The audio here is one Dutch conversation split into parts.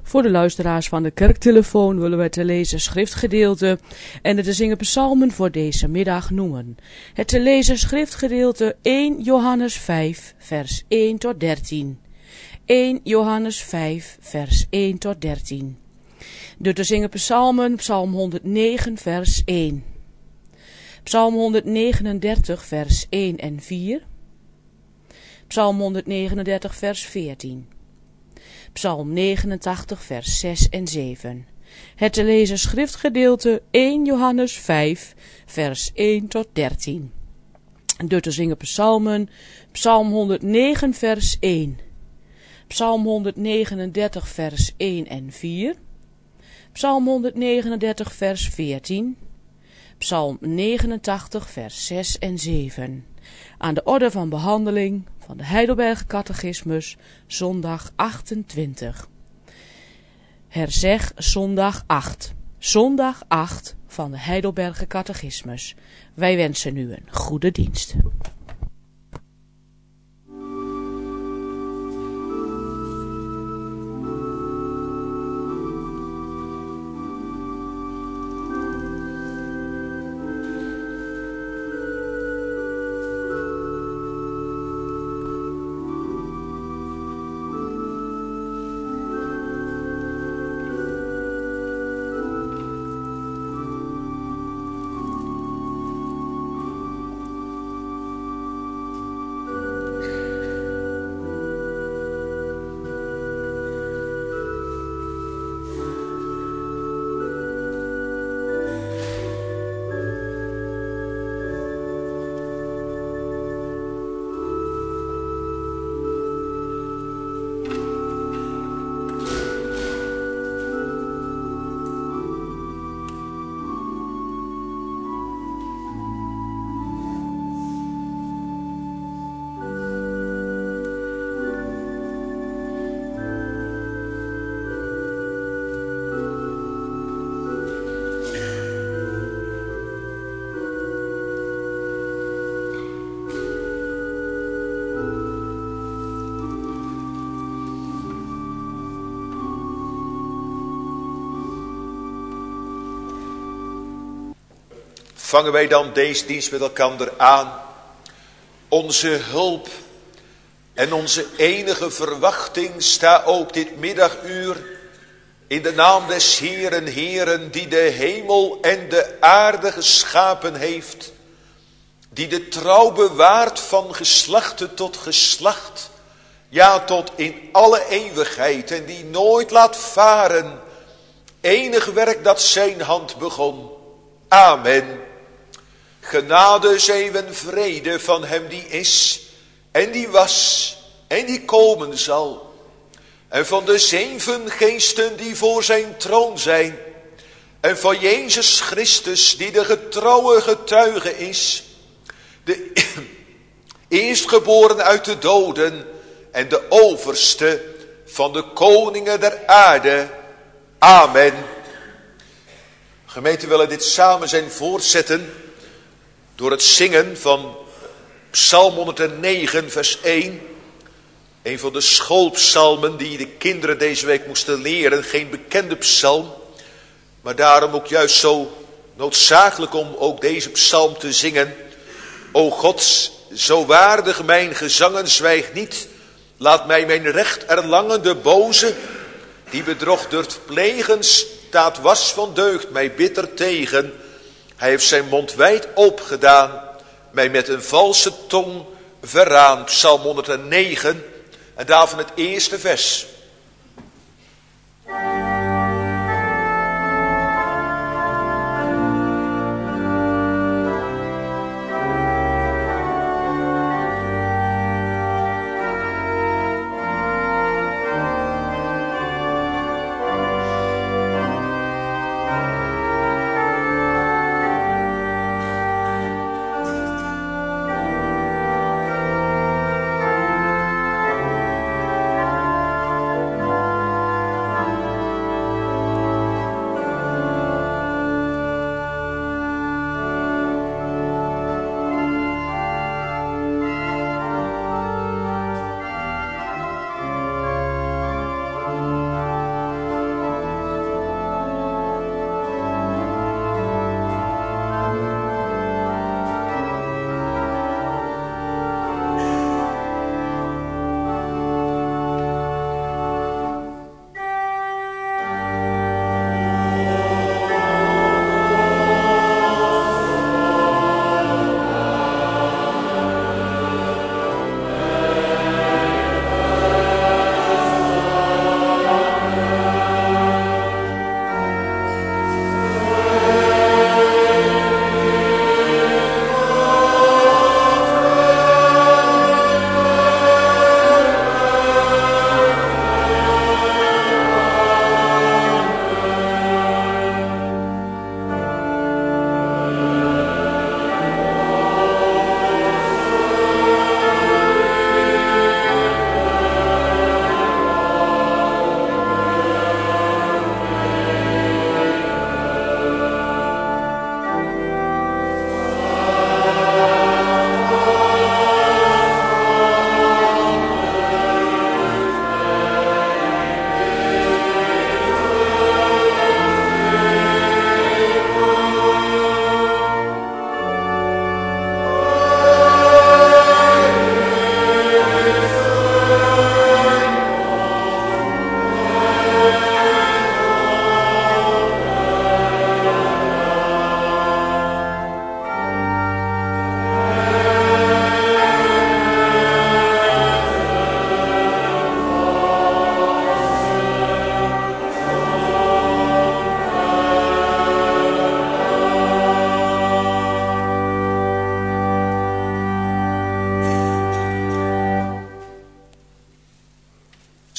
Voor de luisteraars van de kerktelefoon willen we te lezen schriftgedeelte en de te zingen psalmen voor deze middag noemen. Het te lezen schriftgedeelte 1 Johannes 5 vers 1 tot 13. 1 Johannes 5 vers 1 tot 13. De te zingen psalmen, psalm 109 vers 1. Psalm 139 vers 1 en 4. Psalm 139 vers 14. Psalm 89 vers 6 en 7. Het te lezen schriftgedeelte 1 Johannes 5 vers 1 tot 13. De te zingen psalmen, psalm 109 vers 1. Psalm 139 vers 1 en 4. Psalm 139 vers 14. Psalm 89 vers 6 en 7. Aan de orde van behandeling van de Heidelberger Catechismus, zondag 28. Herzeg zondag 8. Zondag 8 van de Heidelberger Catechismus. Wij wensen u een goede dienst. Vangen wij dan deze dienst met elkaar aan. Onze hulp en onze enige verwachting sta ook dit middaguur in de naam des Heeren, die de hemel en de aarde geschapen heeft, die de trouw bewaart van geslachte tot geslacht, ja tot in alle eeuwigheid, en die nooit laat varen enig werk dat zijn hand begon. Amen. Genade, zeeuwen, vrede van hem die is en die was en die komen zal. En van de 7 geesten die voor zijn troon zijn. En van Jezus Christus die de getrouwe getuige is. De eerstgeboren uit de doden en de overste van de koningen der aarde. Amen. Gemeente, willen dit samen zijn voortzetten door het zingen van Psalm 109 vers 1. Een van de schoolpsalmen die de kinderen deze week moesten leren. Geen bekende psalm, maar daarom ook juist zo noodzakelijk om ook deze psalm te zingen. O God, zo waardig mijn gezangen, zwijg niet. Laat mij mijn recht erlangen, de boze, die bedrog durft plegen, staat was van deugd mij bitter tegen. Hij heeft zijn mond wijd opgedaan, mij met een valse tong verraan. Psalm 109 en daarvan het eerste vers.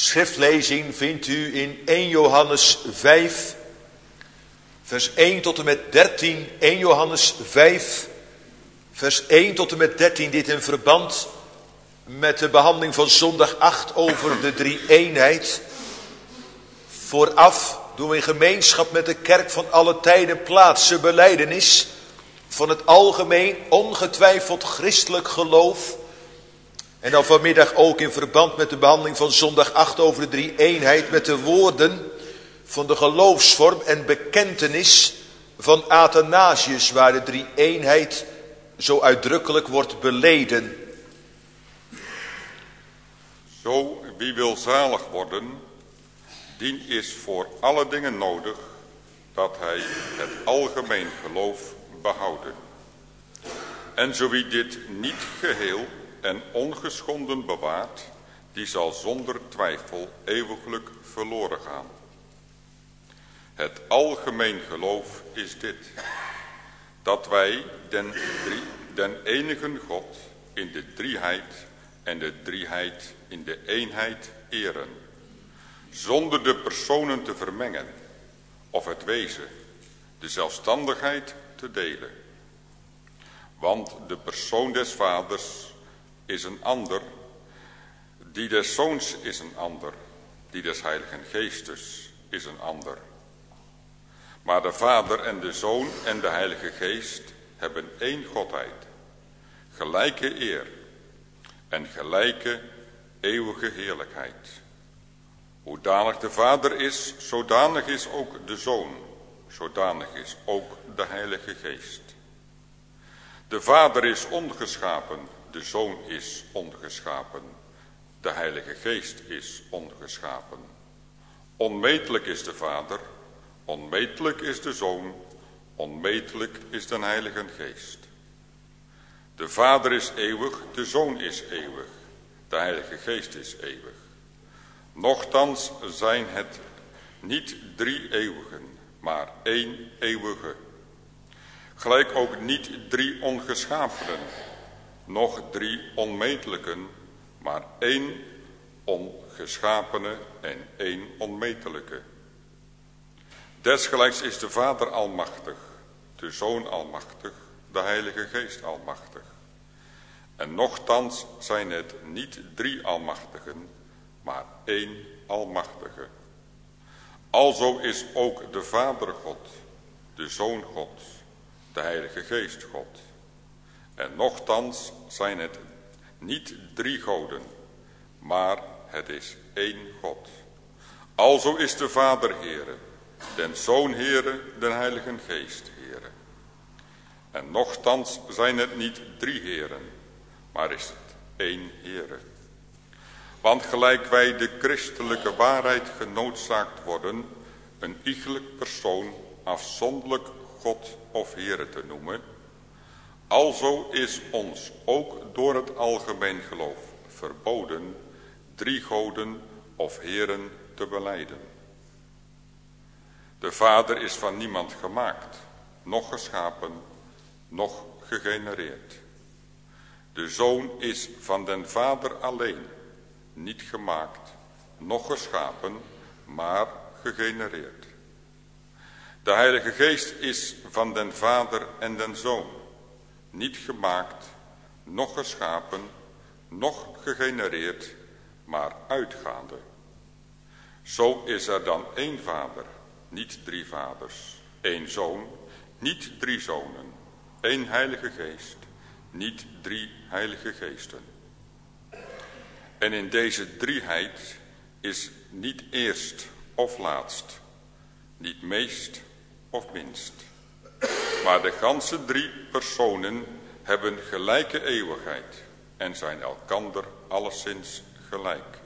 schriftlezing vindt u in 1 Johannes 5, vers 1 tot en met 13. 1 Johannes 5, vers 1 tot en met 13. Dit in verband met de behandeling van zondag 8 over de drie-eenheid. Vooraf doen we in gemeenschap met de kerk van alle tijden plaatsen belijdenis van het algemeen ongetwijfeld christelijk geloof. En dan vanmiddag ook in verband met de behandeling van zondag 8 over de drie-eenheid met de woorden van de geloofsvorm en bekentenis van Athanasius, waar de drie-eenheid zo uitdrukkelijk wordt beleden. Zo, wie wil zalig worden, dien is voor alle dingen nodig dat hij het algemeen geloof behouden. En zo wie dit niet geheel en ongeschonden bewaart, die zal zonder twijfel eeuwiglijk verloren gaan. Het algemeen geloof is dit, dat wij den enigen God in de drieheid en de drieheid in de eenheid eren, zonder de personen te vermengen of het wezen, de zelfstandigheid te delen. Want de persoon des vaders is een ander, die des zoons is een ander, die des heiligen geestes is een ander. Maar de vader en de zoon en de heilige geest hebben één godheid, gelijke eer en gelijke eeuwige heerlijkheid. Hoedanig de vader is, zodanig is ook de zoon, zodanig is ook de heilige geest. De vader is ongeschapen, de zoon is ongeschapen, de heilige geest is ongeschapen. Onmetelijk is de vader, onmetelijk is de zoon, onmetelijk is de heilige geest. De vader is eeuwig, de zoon is eeuwig, de heilige geest is eeuwig. Nochtans zijn het niet drie eeuwigen, maar één eeuwige. Gelijk ook niet drie ongeschapenen, noch drie onmetelijken, maar één ongeschapene en één onmetelijke. Desgelijks is de Vader almachtig, de Zoon almachtig, de Heilige Geest almachtig. En nochtans zijn het niet drie almachtigen, maar één almachtige. Alzo is ook de Vader God, de Zoon God, de Heilige Geest God. En nochtans zijn het niet drie goden, maar het is één God. Alzo is de Vader Heere, den Zoon Heere, den Heilige Geest Heere. En nochtans zijn het niet drie Heren, maar is het één Heere. Want gelijk wij de christelijke waarheid genoodzaakt worden, een iegelijk persoon afzonderlijk God of Heere te noemen, alzo is ons ook door het algemeen geloof verboden drie goden of heren te belijden. De Vader is van niemand gemaakt, noch geschapen, noch gegenereerd. De Zoon is van den Vader alleen, niet gemaakt, noch geschapen, maar gegenereerd. De Heilige Geest is van den Vader en den Zoon, niet gemaakt, noch geschapen, noch gegenereerd, maar uitgaande. Zo is er dan één Vader, niet drie vaders, één Zoon, niet drie zonen, één Heilige Geest, niet drie Heilige Geesten. En in deze drieheid is niet eerst of laatst, niet meest of minst, maar de ganse drie personen hebben gelijke eeuwigheid en zijn elkander alleszins gelijk.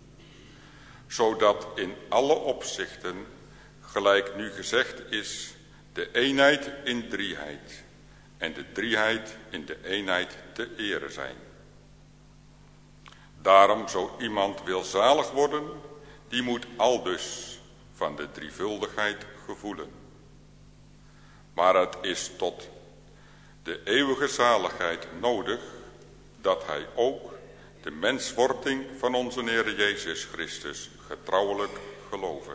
Zodat in alle opzichten, gelijk nu gezegd is, de eenheid in drieheid en de drieheid in de eenheid te ere zijn. Daarom, zo iemand wil zalig worden, die moet aldus van de drievuldigheid gevoelen. Maar het is tot de eeuwige zaligheid nodig dat hij ook de menswording van onze Heer Jezus Christus getrouwelijk geloven.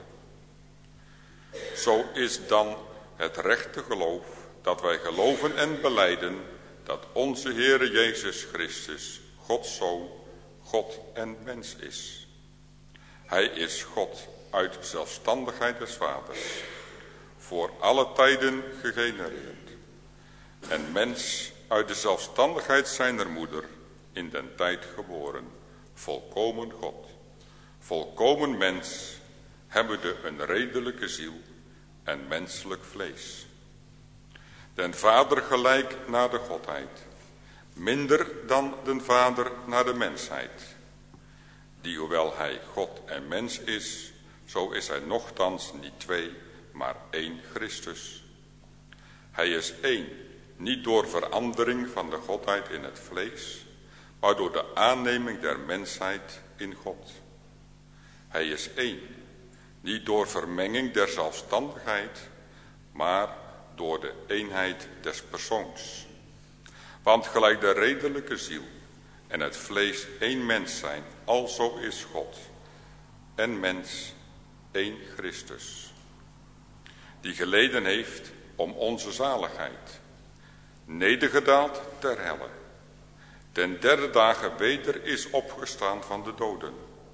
Zo is dan het rechte geloof dat wij geloven en belijden dat onze Heer Jezus Christus, Gods Zoon, God en mens is. Hij is God uit zelfstandigheid des Vaders, voor alle tijden gegenereerd, en mens uit de zelfstandigheid zijner moeder, in den tijd geboren, volkomen God, volkomen mens, hebbende een redelijke ziel en menselijk vlees. Den Vader gelijk naar de Godheid, minder dan den Vader naar de mensheid, die hoewel hij God en mens is, zo is hij nochtans niet twee, maar één Christus. Hij is één, niet door verandering van de Godheid in het vlees, maar door de aanneming der mensheid in God. Hij is één, niet door vermenging der zelfstandigheid, maar door de eenheid des persoons. Want gelijk de redelijke ziel en het vlees één mens zijn, alzo is God en mens één Christus, die geleden heeft om onze zaligheid, nedergedaald ter helle, ten derde dagen weder is opgestaan van de doden,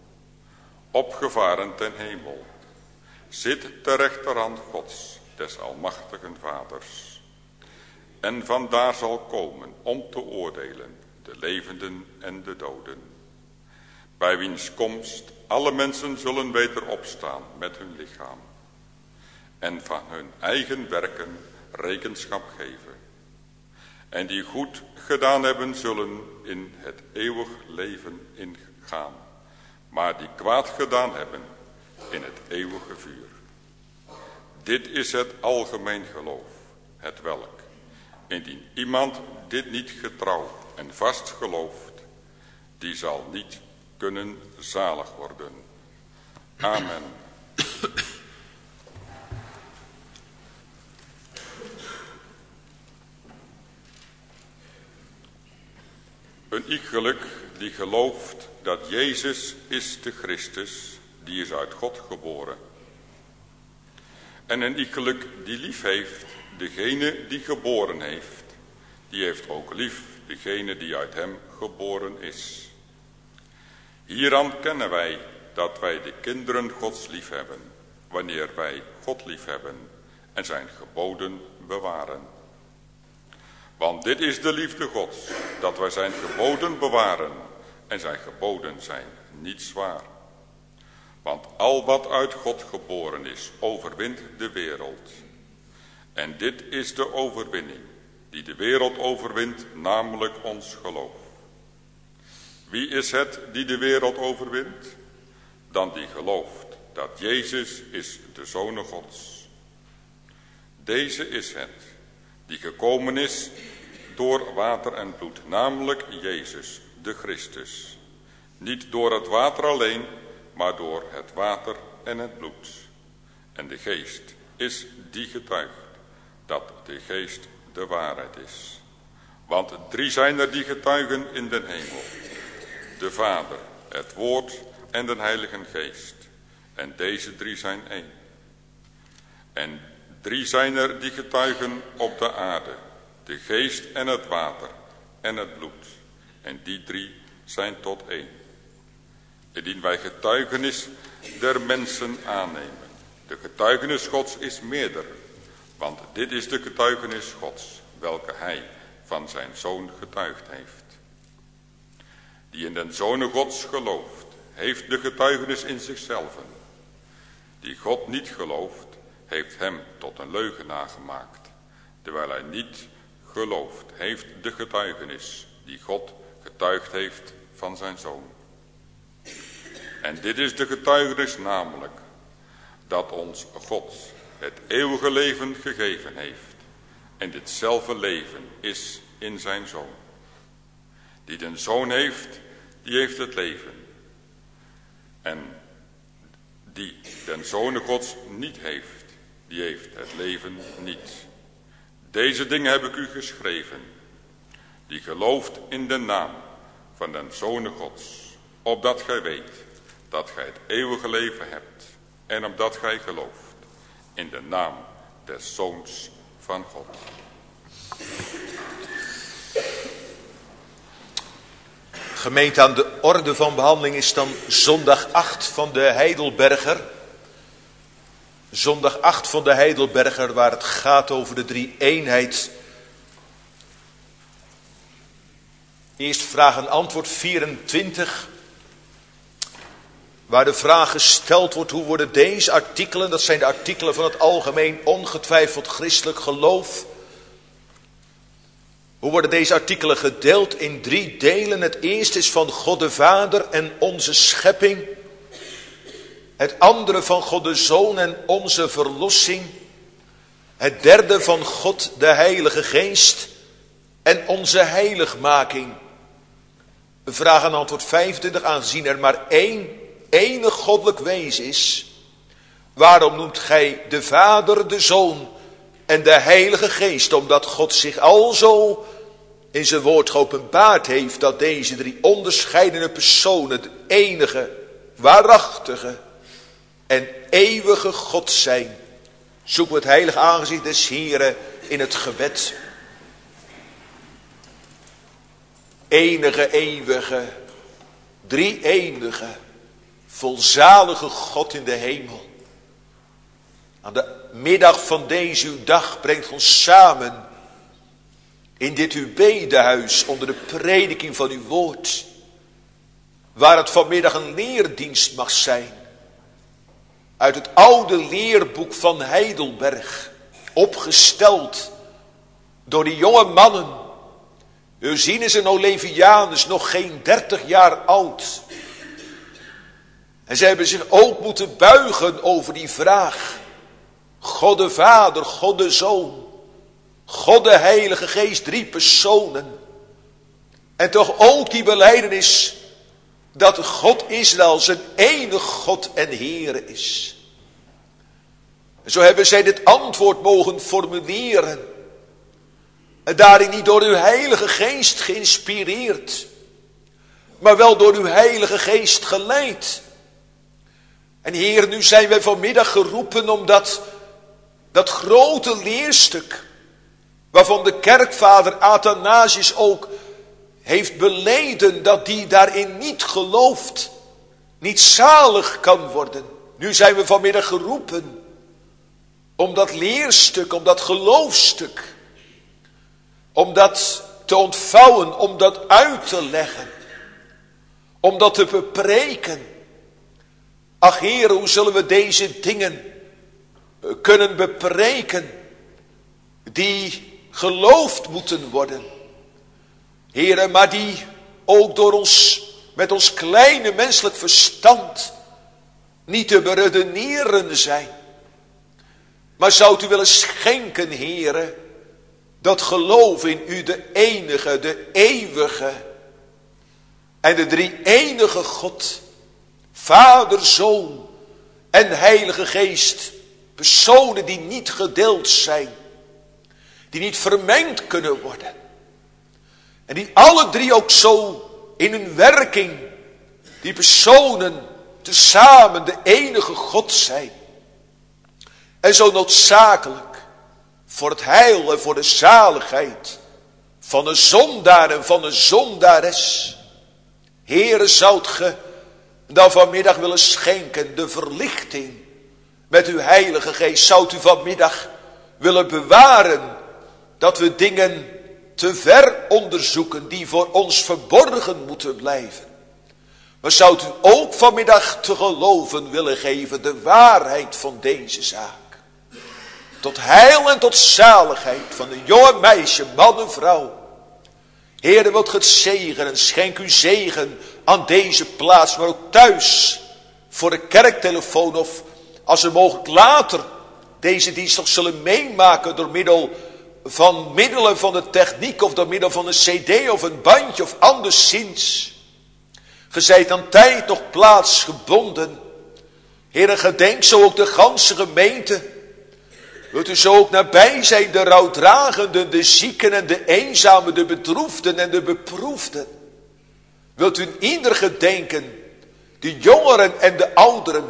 opgevaren ten hemel, zit ter rechterhand Gods, des almachtigen Vaders, en vandaar zal komen om te oordelen de levenden en de doden, bij wiens komst alle mensen zullen weder opstaan met hun lichaam en van hun eigen werken rekenschap geven. En die goed gedaan hebben, zullen in het eeuwig leven ingaan, maar die kwaad gedaan hebben, in het eeuwige vuur. Dit is het algemeen geloof, het welk, indien iemand dit niet getrouw en vast gelooft, die zal niet kunnen zalig worden. Amen. Een iegelijk die gelooft dat Jezus is de Christus, die is uit God geboren. En een iegelijk die lief heeft, degene die geboren heeft, die heeft ook lief degene die uit hem geboren is. Hieraan kennen wij dat wij de kinderen Gods lief hebben, wanneer wij God lief hebben en zijn geboden bewaren. Want dit is de liefde Gods, dat wij zijn geboden bewaren, en zijn geboden zijn niet zwaar. Want al wat uit God geboren is, overwint de wereld. En dit is de overwinning, die de wereld overwint, namelijk ons geloof. Wie is het die de wereld overwint? Dan die gelooft dat Jezus is de Zoon Gods. Deze is het, die gekomen is door water en bloed, namelijk Jezus, de Christus. Niet door het water alleen, maar door het water en het bloed. En de geest is die getuigt dat de geest de waarheid is. Want 3 zijn er die getuigen in den hemel: de Vader, het Woord en de Heilige Geest. En deze 3 zijn één. En 3 zijn er die getuigen op de aarde: de geest en het water en het bloed. En die 3 zijn tot één. Indien wij getuigenis der mensen aannemen, de getuigenis Gods is meerder, want dit is de getuigenis Gods, welke hij van zijn Zoon getuigd heeft. Die in den Zoon Gods gelooft, heeft de getuigenis in zichzelf. Die God niet gelooft, heeft hem tot een leugenaar gemaakt, terwijl hij niet gelooft, heeft de getuigenis die God getuigd heeft van zijn Zoon. En dit is de getuigenis namelijk, dat ons God het eeuwige leven gegeven heeft. En ditzelfde leven is in zijn Zoon. Die den Zoon heeft, die heeft het leven. En die den Zoon Gods niet heeft, die heeft het leven niet. Deze dingen heb ik u geschreven, die gelooft in de naam van den Zone Gods, opdat gij weet dat gij het eeuwige leven hebt en opdat gij gelooft in de naam des Zoons van God. Gemeente, aan de orde van behandeling is dan zondag 8 van de Heidelberger. Zondag 8 van de Heidelberger, waar het gaat over de drie-eenheid. Eerst vraag en antwoord 24. Waar de vraag gesteld wordt, hoe worden deze artikelen, dat zijn de artikelen van het algemeen ongetwijfeld christelijk geloof. Hoe worden deze artikelen gedeeld in 3 delen? Het eerste is van God de Vader en onze schepping. Het andere van God de Zoon en onze verlossing. Het derde van God de Heilige Geest en onze heiligmaking. Vraag en antwoord 25. Aangezien er maar één enig goddelijk wezen is, waarom noemt gij de Vader, de Zoon en de Heilige Geest? Omdat God zich alzo in zijn woord geopenbaard heeft dat deze 3 onderscheidene personen de enige, waarachtige en eeuwige God zijn. Zoeken we het heilige aangezicht des Heren in het gebed. Enige, eeuwige, drie-enige, volzalige God in de hemel. Aan de middag van deze uw dag brengt ons samen in dit uw bedehuis onder de prediking van uw woord. Waar het vanmiddag een leerdienst mag zijn. Uit het oude leerboek van Heidelberg. Opgesteld door die jonge mannen. Ursinus en Olevianus, nog geen 30 jaar oud. En zij hebben zich ook moeten buigen over die vraag. God de Vader, God de Zoon, God de Heilige Geest, 3 personen. En toch ook die belijdenis dat God Israël zijn enig God en Heere is. En zo hebben zij dit antwoord mogen formuleren. En daarin niet door uw Heilige Geest geïnspireerd, maar wel door uw Heilige Geest geleid. En Heer, nu zijn wij vanmiddag geroepen om dat grote leerstuk, waarvan de kerkvader Athanasius ook heeft beleden dat die daarin niet gelooft, niet zalig kan worden. Nu zijn we vanmiddag geroepen om dat leerstuk, om dat geloofstuk, om dat te ontvouwen, om dat uit te leggen, om dat te bepreken. Ach Heer, hoe zullen we deze dingen kunnen bepreken die geloofd moeten worden. Heere, maar die ook door ons, met ons kleine menselijk verstand, niet te beredeneren zijn. Maar zou u willen schenken, Heere, dat geloof in u, de enige, de eeuwige en de drie-enige God, Vader, Zoon en Heilige Geest, personen die niet gedeeld zijn, die niet vermengd kunnen worden. En die alle 3 ook zo in hun werking, die personen tezamen de enige God zijn. En zo noodzakelijk voor het heil en voor de zaligheid van een zondaar en van een zondares. Heere, zoudt ge dan vanmiddag willen schenken de verlichting met uw Heilige Geest. Zoudt u vanmiddag willen bewaren dat we dingen te ver onderzoeken die voor ons verborgen moeten blijven. Maar zoudt u ook vanmiddag te geloven willen geven de waarheid van deze zaak. Tot heil en tot zaligheid van een jonge meisje, man en vrouw. Heere, wilt ge het zegenen, schenk uw zegen aan deze plaats, maar ook thuis voor de kerktelefoon, of als we mogelijk later deze dienst nog zullen meemaken door middelen van de techniek, of door middel van een cd of een bandje of anderszins. Ge zijt aan tijd nog plaats gebonden. Heere, gedenk zo ook de ganse gemeente. Wilt u zo ook nabij zijn, de rouwdragenden, de zieken en de eenzamen, de bedroefden en de beproefden. Wilt u in ieder gedenken, de jongeren en de ouderen,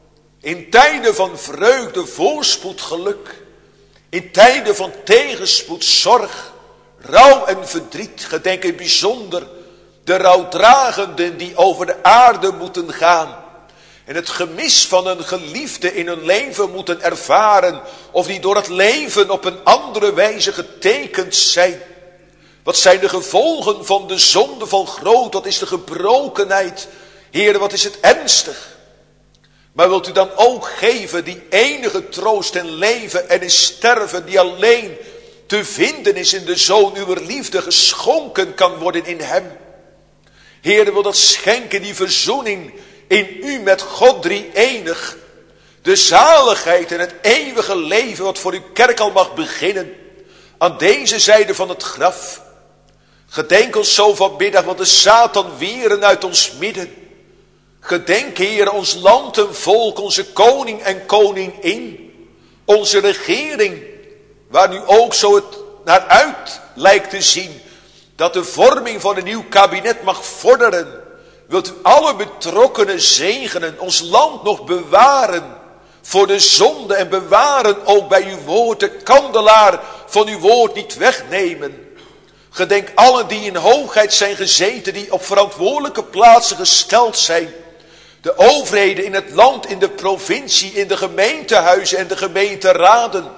in tijden van vreugde, voorspoed, geluk, in tijden van tegenspoed, zorg, rouw en verdriet, gedenk in bijzonder de rouwdragenden die over de aarde moeten gaan en het gemis van een geliefde in hun leven moeten ervaren, of die door het leven op een andere wijze getekend zijn. Wat zijn de gevolgen van de zondeval groot? Wat is de gebrokenheid? Heere, wat is het ernstig? Maar wilt u dan ook geven die enige troost in leven en in sterven, die alleen te vinden is in de Zoon uw liefde, geschonken kan worden in hem. Heere, wil dat schenken, die verzoening in u met God drie-enig. De zaligheid en het eeuwige leven wat voor uw kerk al mag beginnen. Aan deze zijde van het graf. Gedenk ons zo vanmiddag, want de Satan weren uit ons midden. Gedenk, Heere, ons land en volk, onze koning en koningin. Onze regering, waar nu ook zo het naar uit lijkt te zien, dat de vorming van een nieuw kabinet mag vorderen. Wilt u alle betrokkenen zegenen, ons land nog bewaren voor de zonde en bewaren ook bij uw woord, de kandelaar van uw woord niet wegnemen. Gedenk allen die in hoogheid zijn gezeten, die op verantwoordelijke plaatsen gesteld zijn. De overheden in het land, in de provincie, in de gemeentehuizen en de gemeenteraden.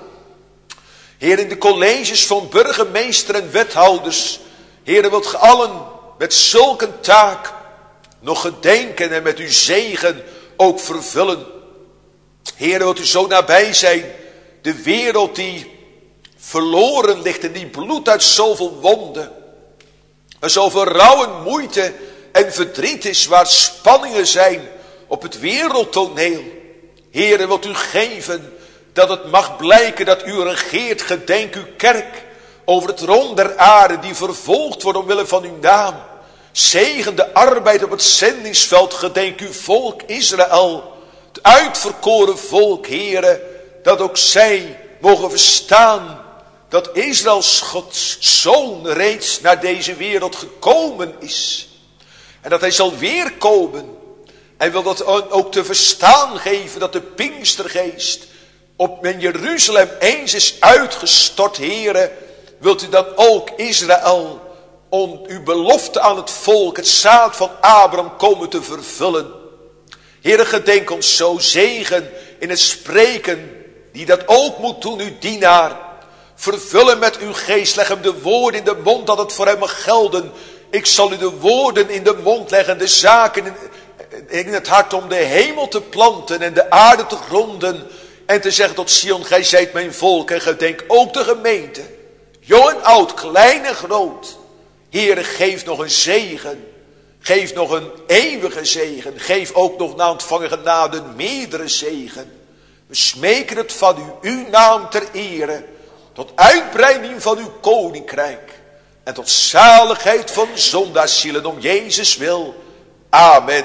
Heer, in de colleges van burgemeester en wethouders. Heer, wilt ge allen met zulke taak nog gedenken en met uw zegen ook vervullen. Heer, wilt u zo nabij zijn, de wereld die verloren ligt en die bloedt uit zoveel wonden. Er zoveel rouw en moeite en verdriet is, waar spanningen zijn op het wereldtoneel. Heer, wilt u geven dat het mag blijken dat u regeert. Gedenk uw kerk over het rond der aarde die vervolgd wordt omwille van uw naam. Zegen de arbeid op het zendingsveld. Gedenk uw volk Israël, het uitverkoren volk, Heere, dat ook zij mogen verstaan dat Israëls Gods Zoon reeds naar deze wereld gekomen is. En dat hij zal weerkomen. Hij wil dat ook te verstaan geven dat de Pinkstergeest op in Jeruzalem eens is uitgestort, Heere. Wilt u dan ook Israël om uw belofte aan het volk, het zaad van Abraham, komen te vervullen. Heere, gedenk ons zo, zegen in het spreken, die dat ook moet doen, uw dienaar. Vervullen met uw geest, leg hem de woorden in de mond, dat het voor hem mag gelden. Ik zal u de woorden in de mond leggen, de zaken in het hart, om de hemel te planten en de aarde te gronden. En te zeggen tot Sion, gij zijt mijn volk. En gedenk ook de gemeente, jong en oud, klein en groot. Heere, geef nog een zegen. Geef nog een eeuwige zegen. Geef ook nog na ontvangen genade meerdere zegen. We smeken het van u, uw naam ter ere, tot uitbreiding van uw koninkrijk en tot zaligheid van zondaarzielen om Jezus wil. Amen.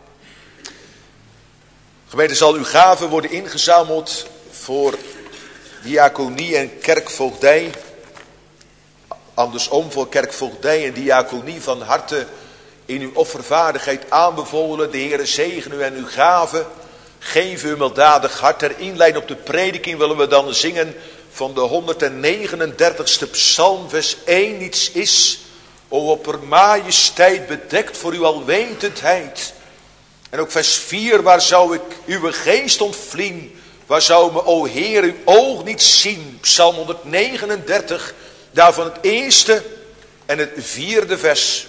Gemeente, zal uw gave worden ingezameld voor diaconie en kerkvoogdij. Andersom, voor kerkvoogdij en diaconie van harte in uw offervaardigheid aanbevolen. De Heere zegen u en uw gave. Geef u milddadig hart. Ter inleiding op de prediking willen we dan zingen van de 139ste psalm, vers 1. Niets is, o opper majesteit, bedekt voor uw alwetendheid. En ook vers 4, waar zou ik uw geest ontvlien? Waar zou me, o Heer, uw oog niet zien? Psalm 139, daarvan het eerste en het vierde vers.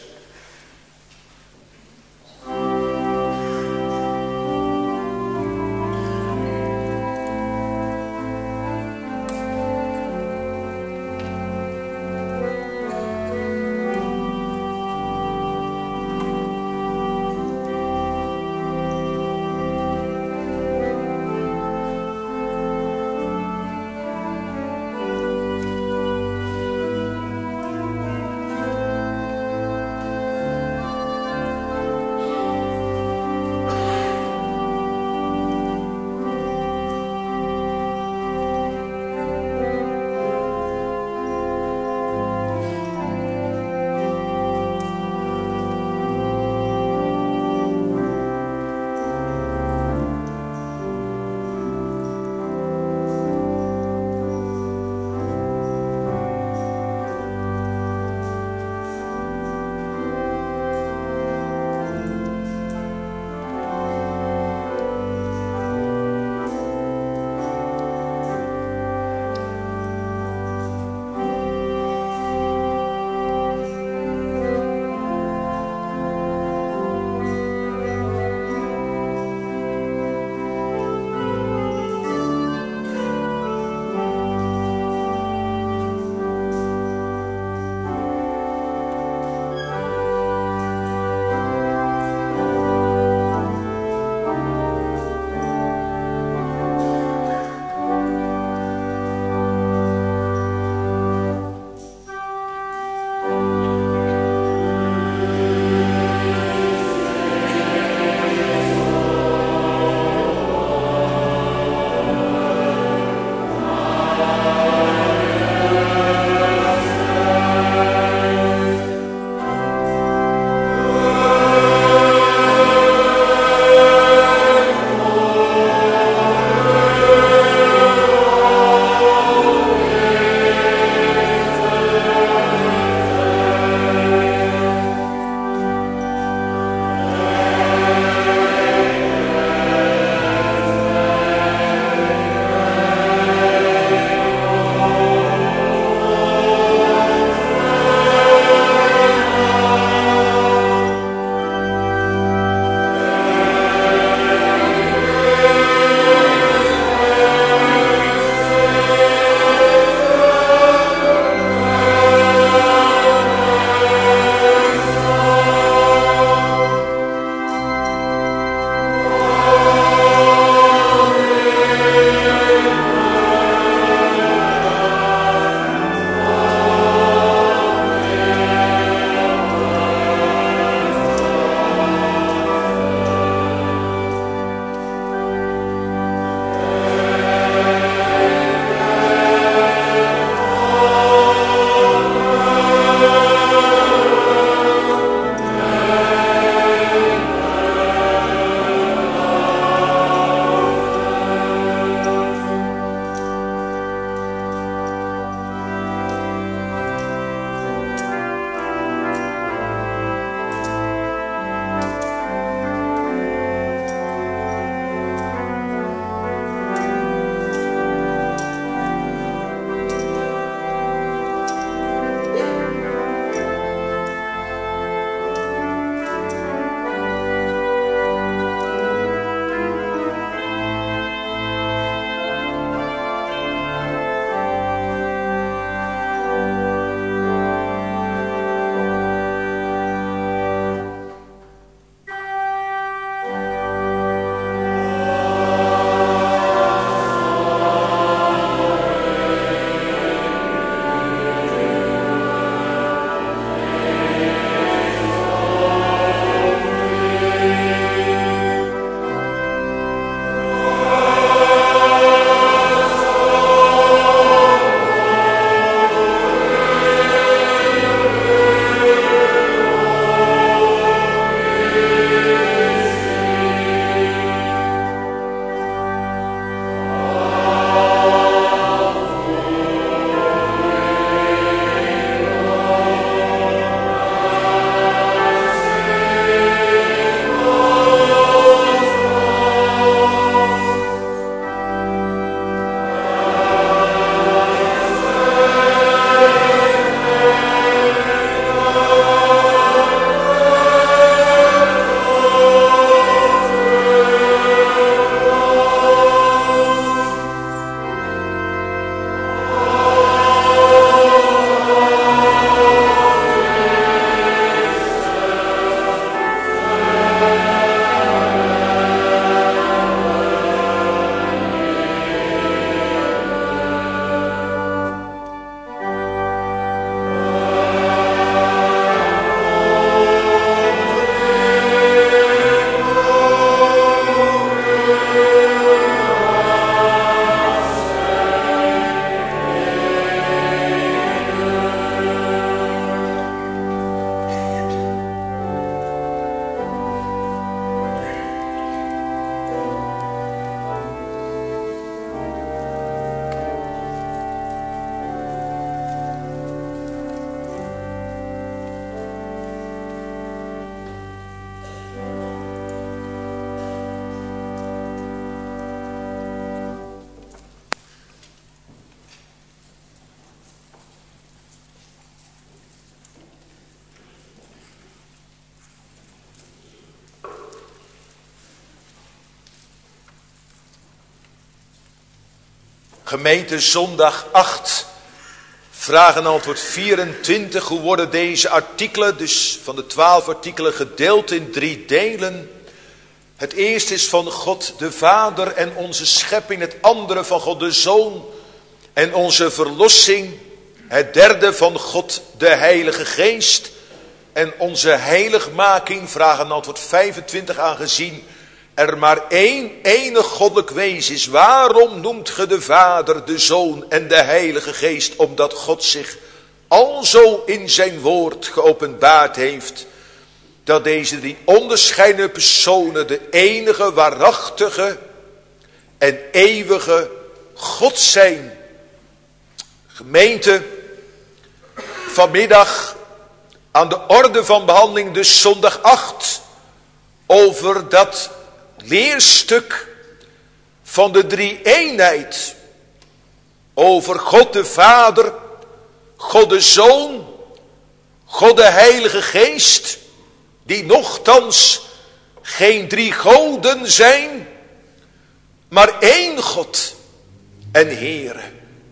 Gemeente zondag 8, vraag en antwoord 24. Hoe worden deze artikelen, dus van de 12 artikelen, gedeeld in 3 delen? Het eerste is van God de Vader en onze schepping. Het andere van God de Zoon en onze verlossing. Het derde van God de Heilige Geest en onze heiligmaking. Vraag en antwoord 25. Aangezien er maar één enig goddelijk wezen is, waarom noemt ge de Vader, de Zoon en de Heilige Geest? Omdat God zich alzo in zijn woord geopenbaard heeft, dat deze 3 onderscheidene personen de enige waarachtige en eeuwige God zijn. Gemeente, vanmiddag aan de orde van behandeling dus zondag 8 over dat leerstuk van de 3-eenheid. Over God de Vader, God de Zoon, God de Heilige Geest, die nochtans geen 3 goden zijn, maar één God en Heere.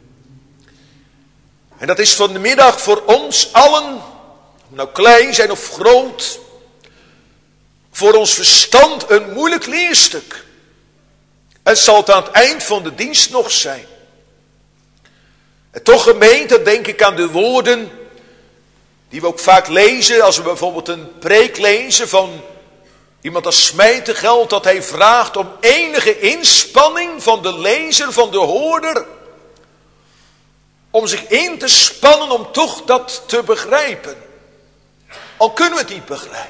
En dat is vanmiddag voor ons allen, nou klein zijn of groot, voor ons verstand een moeilijk leerstuk. En zal het aan het eind van de dienst nog zijn. En toch, gemeente, denk ik aan de woorden die we ook vaak lezen als we bijvoorbeeld een preek lezen van iemand als Smijtegeld, dat hij vraagt om enige inspanning van de lezer, van de hoorder, om zich in te spannen om toch dat te begrijpen. Al kunnen we het niet begrijpen.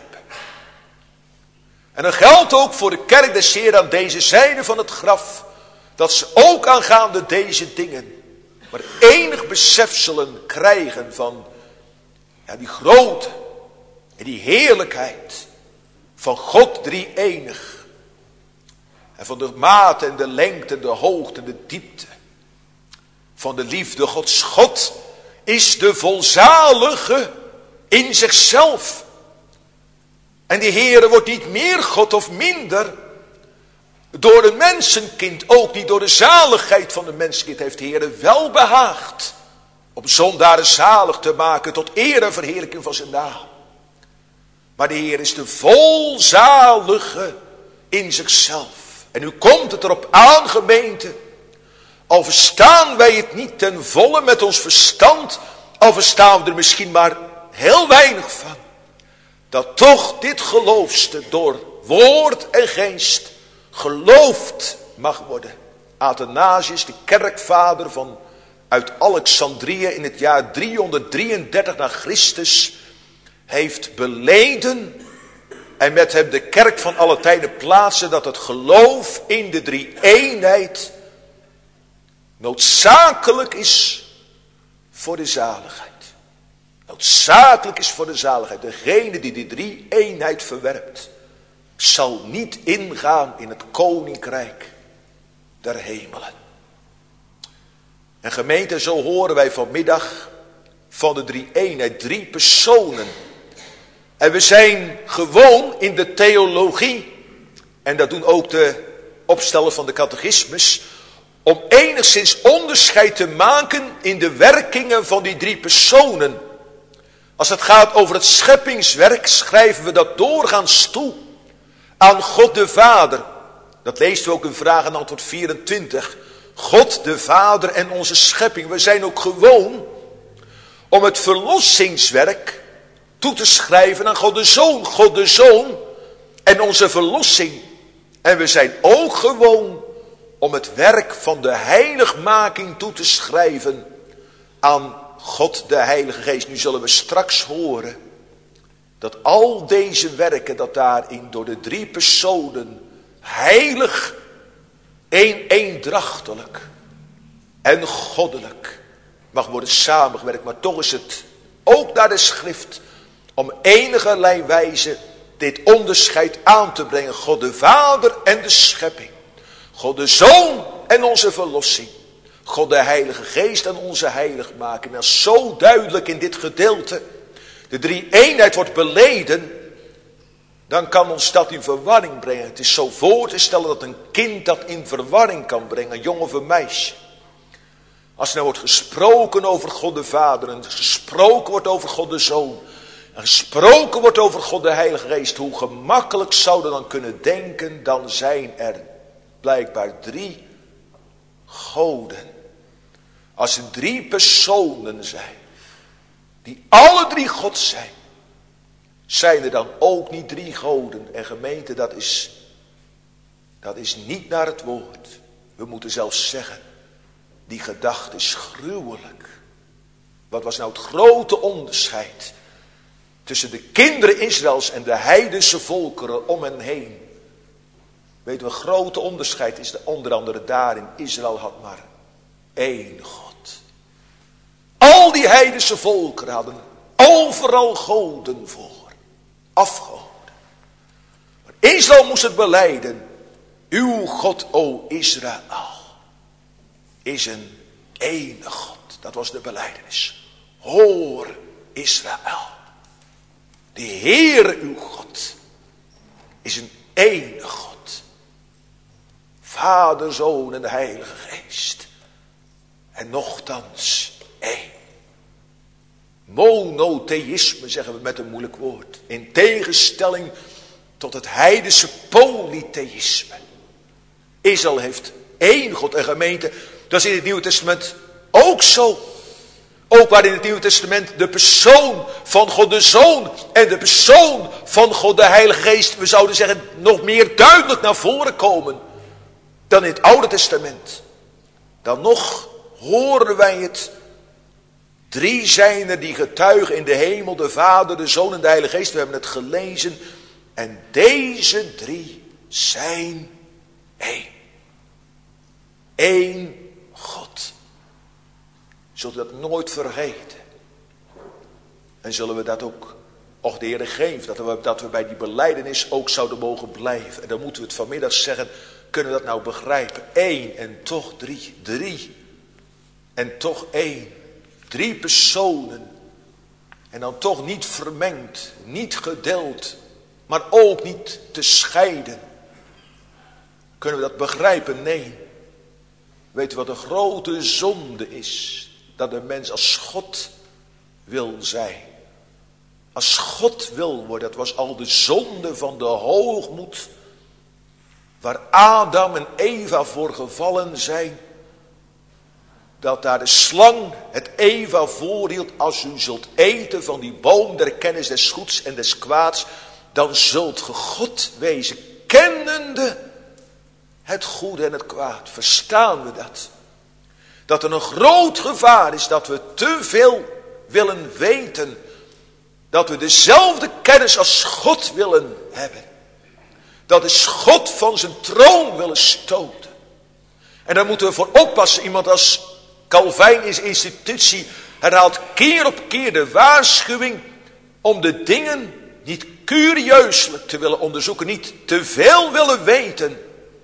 En dat geldt ook voor de kerk des Heeren aan deze zijde van het graf, dat ze ook aangaande deze dingen maar enig besef zullen krijgen van die grootte en die heerlijkheid van God 3-enig. En van de mate en de lengte en de hoogte en de diepte van de liefde Gods. God is de volzalige in zichzelf. En die Heere wordt niet meer God of minder door een mensenkind, ook niet door de zaligheid van de mensenkind, heeft de Heere wel behaagd om zondaren zalig te maken tot eer en verheerlijking van zijn naam. Maar de Heer is de volzalige in zichzelf. En nu komt het erop aan, gemeente, al verstaan wij het niet ten volle met ons verstand, al verstaan we er misschien maar heel weinig van, dat toch dit geloofstuk door woord en geest geloofd mag worden. Athanasius, de kerkvader van uit Alexandrië in het jaar 333 na Christus, heeft beleden en met hem de kerk van alle tijden plaatsen dat het geloof in de 3-eenheid noodzakelijk is voor de zaligheid. Noodzakelijk is voor de zaligheid. Degene die die 3-eenheid verwerpt, zal niet ingaan in het koninkrijk der hemelen. En gemeente, zo horen wij vanmiddag van de 3-eenheid, 3 personen. En we zijn gewoon in de theologie, en dat doen ook de opstellers van de catechismus, om enigszins onderscheid te maken in de werkingen van die 3 personen. Als het gaat over het scheppingswerk, schrijven we dat doorgaans toe aan God de Vader. Dat lezen we ook in vraag en antwoord 24. God de Vader en onze schepping. We zijn ook gewoon om het verlossingswerk toe te schrijven aan God de Zoon en onze verlossing. En we zijn ook gewoon om het werk van de heiligmaking toe te schrijven aan God de Heilige Geest. Nu zullen we straks horen dat al deze werken, dat daarin door de 3 personen heilig, eendrachtelijk en goddelijk mag worden samengewerkt. Maar toch is het ook naar de schrift om enigerlei wijze dit onderscheid aan te brengen. God de Vader en de schepping. God de Zoon en onze verlossing. God de Heilige Geest en onze heiligmaking. En als zo duidelijk in dit gedeelte de 3-eenheid wordt beleden, dan kan ons dat in verwarring brengen. Het is zo voor te stellen dat een kind dat in verwarring kan brengen, een jong of een meisje. Als er nou wordt gesproken over God de Vader en gesproken wordt over God de Zoon en gesproken wordt over God de Heilige Geest, hoe gemakkelijk zouden we dan kunnen denken, dan zijn er blijkbaar 3 goden. Als er 3 personen zijn, die alle 3 God zijn er dan ook niet 3 goden? En gemeente, dat is niet naar het woord. We moeten zelfs zeggen, die gedachte is gruwelijk. Wat was nou het grote onderscheid tussen de kinderen Israëls en de heidense volkeren om hen heen? Weet we, een grote onderscheid is onder andere daarin. Israël had maar 1 God. Al die heidense volkeren hadden overal goden voor. Afgoden. Maar Israël moest het belijden. Uw God, o Israël, is een enige God. Dat was de belijdenis. Hoor Israël. De Heere uw God is een enige God. Vader, Zoon en de Heilige Geest. En nochtans 1. Monotheïsme zeggen we met een moeilijk woord. In tegenstelling tot het heidense polytheïsme. Israël heeft 1 God en gemeente. Dat is in het Nieuwe Testament ook zo. Ook waar in het Nieuwe Testament de persoon van God de Zoon en de persoon van God de Heilige Geest, we zouden zeggen, nog meer duidelijk naar voren komen dan in het Oude Testament. Dan nog horen wij het. 3 zijn er die getuigen in de hemel, de Vader, de Zoon en de Heilige Geest. We hebben het gelezen. En deze 3 zijn 1. 1 God. Zult u dat nooit vergeten. En zullen we dat ook, och de Heere geeft, dat we bij die belijdenis ook zouden mogen blijven. En dan moeten we het vanmiddag zeggen, kunnen we dat nou begrijpen? 1 en toch 3. 3 en toch 1. 3 personen. En dan toch niet vermengd, niet gedeeld, maar ook niet te scheiden. Kunnen we dat begrijpen? Nee. Weet u wat een grote zonde is? Dat een mens als God wil zijn. Als God wil worden, dat was al de zonde van de hoogmoed. Waar Adam en Eva voor gevallen zijn. Dat daar de slang het Eva voorhield. Als u zult eten van die boom der kennis des goeds en des kwaads. Dan zult ge God wezen. Kennende het goede en het kwaad. Verstaan we dat? Dat er een groot gevaar is dat we te veel willen weten. Dat we dezelfde kennis als God willen hebben. Dat is God van zijn troon willen stoten. En daar moeten we voor oppassen. Iemand als Calvijn in zijn institutie herhaalt keer op keer de waarschuwing om de dingen niet curieuselijk te willen onderzoeken. Niet te veel willen weten.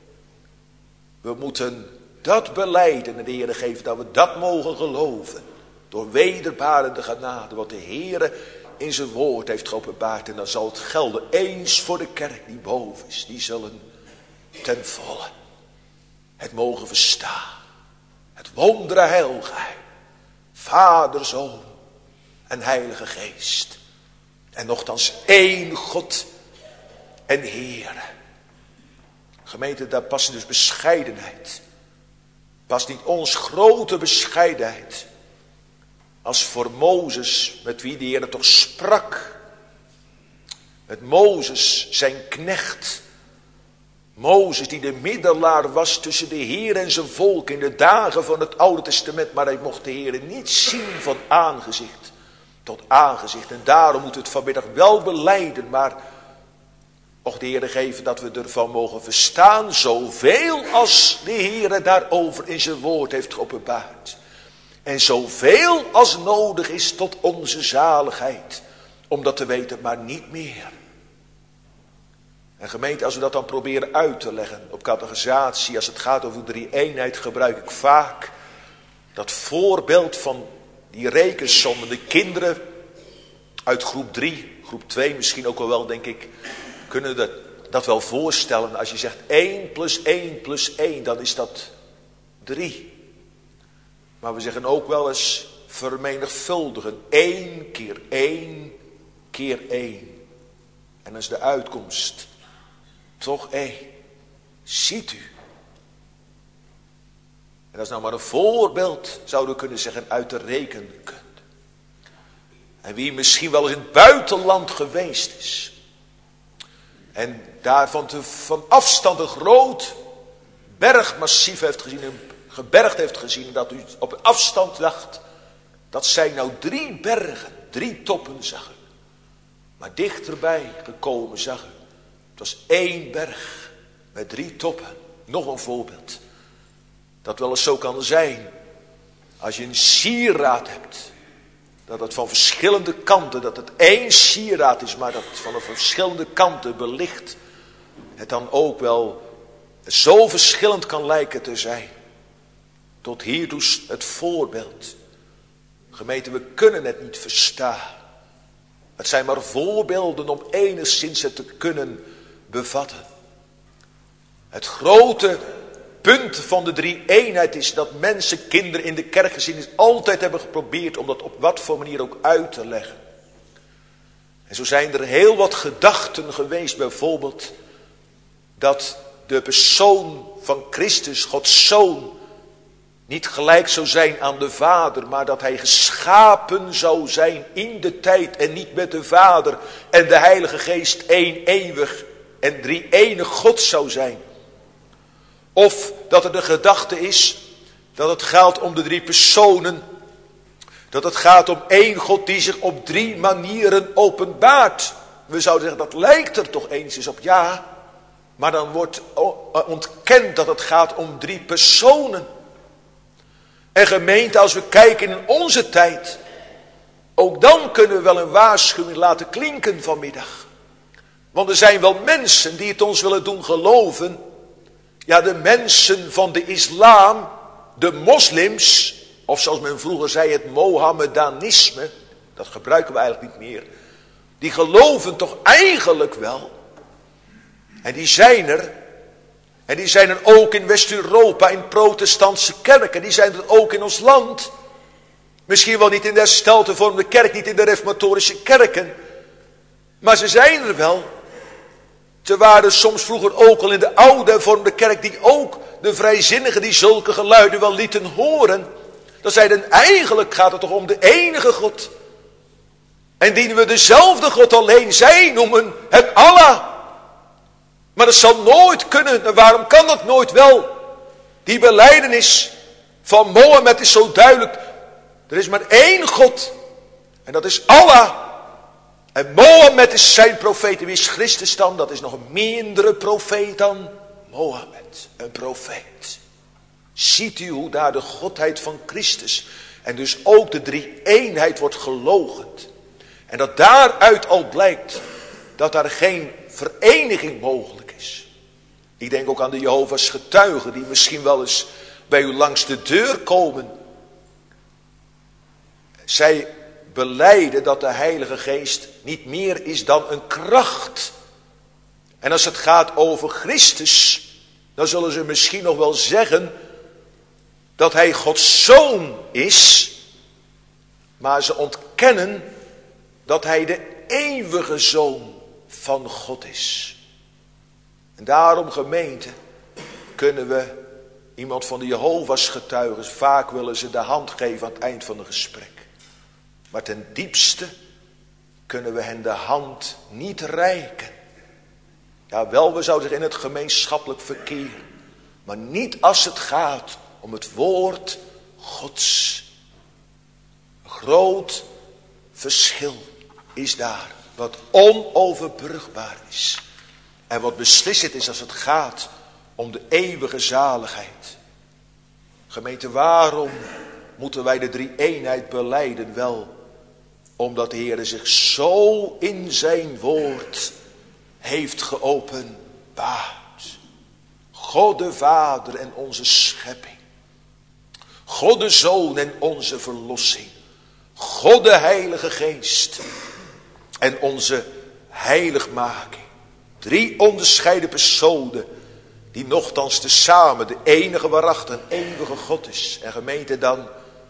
We moeten dat belijden en de Heere geeft dat we dat mogen geloven. Door wederbarende genade. Wat de Heere in zijn woord heeft geopenbaard. En dan zal het gelden eens voor de kerk die boven is. Die zullen ten volle het mogen verstaan. Het wondere heilgeheim. Vader, Zoon en Heilige Geest. En nochtans 1 God en Heere. Gemeente, daar past dus bescheidenheid. Past niet ons grote bescheidenheid. Als voor Mozes, met wie de Heer toch sprak. Met Mozes, zijn knecht. Mozes die de middelaar was tussen de Heer en zijn volk in de dagen van het Oude Testament. Maar hij mocht de Heer niet zien van aangezicht tot aangezicht. En daarom moeten we het vanmiddag wel belijden. Maar och de Heer geven dat we ervan mogen verstaan. Zoveel als de Heer daarover in zijn woord heeft geopenbaard. En zoveel als nodig is tot onze zaligheid. Om dat te weten, maar niet meer. En gemeente, als we dat dan proberen uit te leggen op catechisatie, als het gaat over drie-eenheid, gebruik ik vaak dat voorbeeld van die rekensommen. De kinderen uit groep 3, groep 2 misschien ook wel, denk ik, kunnen dat wel voorstellen. Als je zegt 1 plus 1 plus 1, dan is dat 3. Maar we zeggen ook wel eens vermenigvuldigen. 1 keer 1 keer 1. En dan is de uitkomst toch 1. Ziet u. En dat is nou maar een voorbeeld, zouden we kunnen zeggen, uit de rekenkunde. En wie misschien wel eens in het buitenland geweest is. En daar van afstand een groot bergmassief heeft gezien. Een gebergte heeft gezien. Dat u op afstand dacht. Dat zijn nou 3 bergen. 3 toppen zag u. Maar dichterbij gekomen zag u. Het was 1 berg. Met 3 toppen. Nog een voorbeeld. Dat wel eens zo kan zijn. Als je een sieraad hebt. Dat het van verschillende kanten. Dat het 1 sieraad is. Maar dat het van verschillende kanten belicht. Het dan ook wel zo verschillend kan lijken te zijn. Tot hiertoe het voorbeeld. Gemeente, we kunnen het niet verstaan. Het zijn maar voorbeelden om enigszins het te kunnen bevatten. Het grote punt van de 3-eenheid is dat mensen, kinderen in de kerkgeschiedenis altijd hebben geprobeerd om dat op wat voor manier ook uit te leggen. En zo zijn er heel wat gedachten geweest, bijvoorbeeld dat de persoon van Christus, Gods Zoon, niet gelijk zou zijn aan de Vader, maar dat hij geschapen zou zijn in de tijd en niet met de Vader en de Heilige Geest 1 eeuwig en 3-enig God zou zijn. Of dat er de gedachte is dat het gaat om de 3 personen, dat het gaat om 1 God die zich op 3 manieren openbaart. We zouden zeggen, dat lijkt er toch eens op, ja, maar dan wordt ontkend dat het gaat om 3 personen. En gemeente, als we kijken in onze tijd, ook dan kunnen we wel een waarschuwing laten klinken vanmiddag. Want er zijn wel mensen die het ons willen doen geloven. Ja, de mensen van de islam, de moslims, of zoals men vroeger zei het Mohammedanisme, dat gebruiken we eigenlijk niet meer. Die geloven toch eigenlijk wel. En die zijn er. En die zijn er ook in West-Europa, in protestantse kerken. Die zijn er ook in ons land. Misschien wel niet in de hersteltevormde kerk, niet in de reformatorische kerken. Maar ze zijn er wel. Ze waren soms vroeger ook al in de oude hervormde kerk, die ook de vrijzinnigen die zulke geluiden wel lieten horen. Dan zeiden eigenlijk gaat het toch om de enige God. En dienen we dezelfde God alleen. Zij noemen het Allah. Maar dat zal nooit kunnen. En waarom kan dat nooit wel? Die belijdenis van Mohammed is zo duidelijk. Er is maar 1 God. En dat is Allah. En Mohammed is zijn profeet. En wie is Christus dan? Dat is nog een mindere profeet dan Mohammed. Een profeet. Ziet u hoe daar de godheid van Christus en dus ook de 3-eenheid wordt geloochend. En dat daaruit al blijkt dat daar geen vereniging mogelijk is. Ik denk ook aan de Jehovah's getuigen die misschien wel eens bij u langs de deur komen. Zij belijden dat de Heilige Geest niet meer is dan een kracht. En als het gaat over Christus, dan zullen ze misschien nog wel zeggen dat hij Gods Zoon is. Maar ze ontkennen dat hij de eeuwige Zoon van God is. En daarom, gemeente, kunnen we iemand van de Jehovah's getuigen, vaak willen ze de hand geven aan het eind van een gesprek. Maar ten diepste kunnen we hen de hand niet reiken. Ja, wel, we zouden in het gemeenschappelijk verkeer. Maar niet als het gaat om het woord Gods. Een groot verschil is daar. Wat onoverbrugbaar is. En wat beslissend is als het gaat om de eeuwige zaligheid. Gemeente, waarom moeten wij de 3-eenheid belijden? Wel, omdat de Heer zich zo in zijn woord heeft geopenbaard. God de Vader en onze schepping. God de Zoon en onze verlossing. God de Heilige Geest en onze heiligmaking. 3 onderscheiden personen die nochtans tezamen de enige waarachtige en eeuwige God is. En gemeente, dan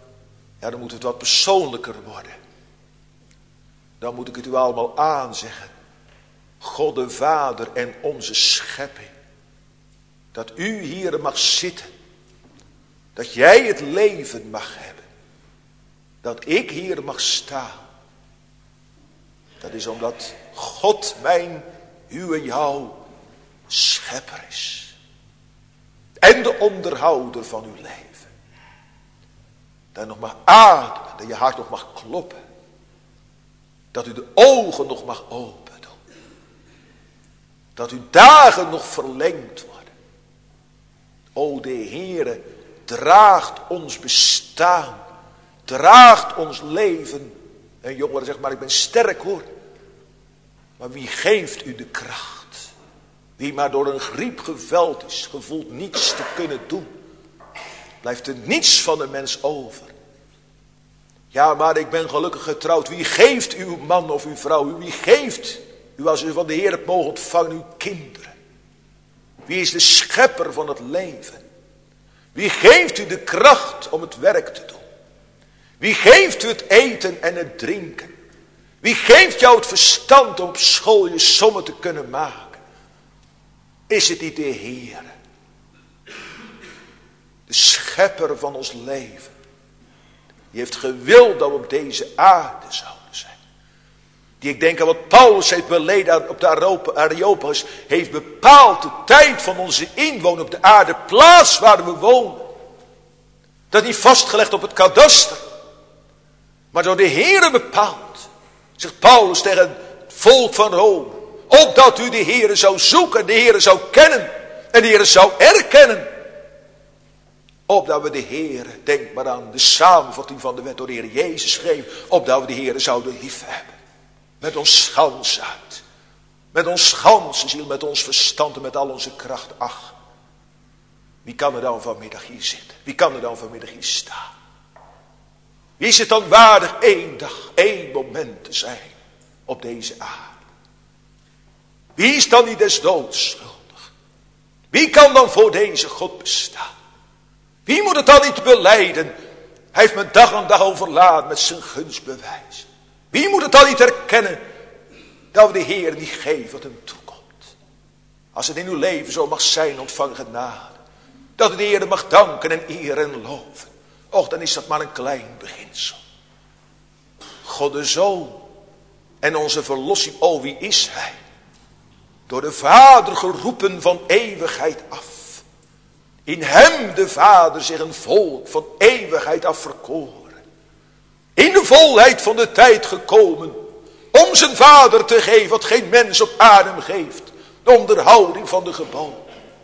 Ja, dan moet het wat persoonlijker worden. Dan moet ik het u allemaal aanzeggen. God de Vader en onze schepping. Dat u hier mag zitten. Dat jij het leven mag hebben. Dat ik hier mag staan. Dat is omdat God mijn, uw en jouw schepper is. En de onderhouder van uw leven. Dat je nog mag ademen. Dat je hart nog mag kloppen. Dat u de ogen nog mag open doen. Dat uw dagen nog verlengd worden. O de Heere draagt ons bestaan. Draagt ons leven. En jongeren zegt maar ik ben sterk hoor. Maar wie geeft u de kracht? Wie maar door een griep geveld is. Gevoelt niets te kunnen doen. Blijft er niets van de mens over. Ja, maar ik ben gelukkig getrouwd. Wie geeft uw man of uw vrouw? Wie geeft u als u van de Heer hebt mogen ontvangen uw kinderen? Wie is de schepper van het leven? Wie geeft u de kracht om het werk te doen? Wie geeft u het eten en het drinken? Wie geeft jou het verstand om op school je sommen te kunnen maken? Is het niet de Heer? De schepper van ons leven. Die heeft gewild dat we op deze aarde zouden zijn. Die ik denk aan wat Paulus heeft beleden op de Areopagus. Heeft bepaald de tijd van onze inwoning op de aarde. Plaats waar we wonen. Dat is niet vastgelegd op het kadaster. Maar door de Heere bepaald. Zegt Paulus tegen het volk van Rome. Opdat u de Heere zou zoeken. De Heere zou kennen. En de Heere zou erkennen. Opdat we de Heere, denk maar aan de samenvatting van de wet door de Heer Jezus schreef. Opdat we de Heere zouden liefhebben. Met ons gans uit. Met ons ganse ziel, met ons verstand en met al onze kracht. Ach, wie kan er dan vanmiddag hier zitten? Wie kan er dan vanmiddag hier staan? Wie is het dan waardig één dag, één moment te zijn op deze aarde? Wie is dan niet des doods schuldig? Wie kan dan voor deze God bestaan? Wie moet het dan niet belijden? Hij heeft me dag aan dag overladen met zijn gunstbewijs. Wie moet het dan niet herkennen dat we de Heer niet geven wat hem toekomt? Als het in uw leven zo mag zijn, ontvang genade. Dat u de Heer mag danken en eren en loven. Och, dan is dat maar een klein beginsel. God de Zoon en onze verlossing, oh wie is hij? Door de Vader geroepen van eeuwigheid af. In hem de Vader zich een volk van eeuwigheid af verkoren. In de volheid van de tijd gekomen. Om zijn Vader te geven wat geen mens op aarde hem geeft. De onderhouding van de geboden.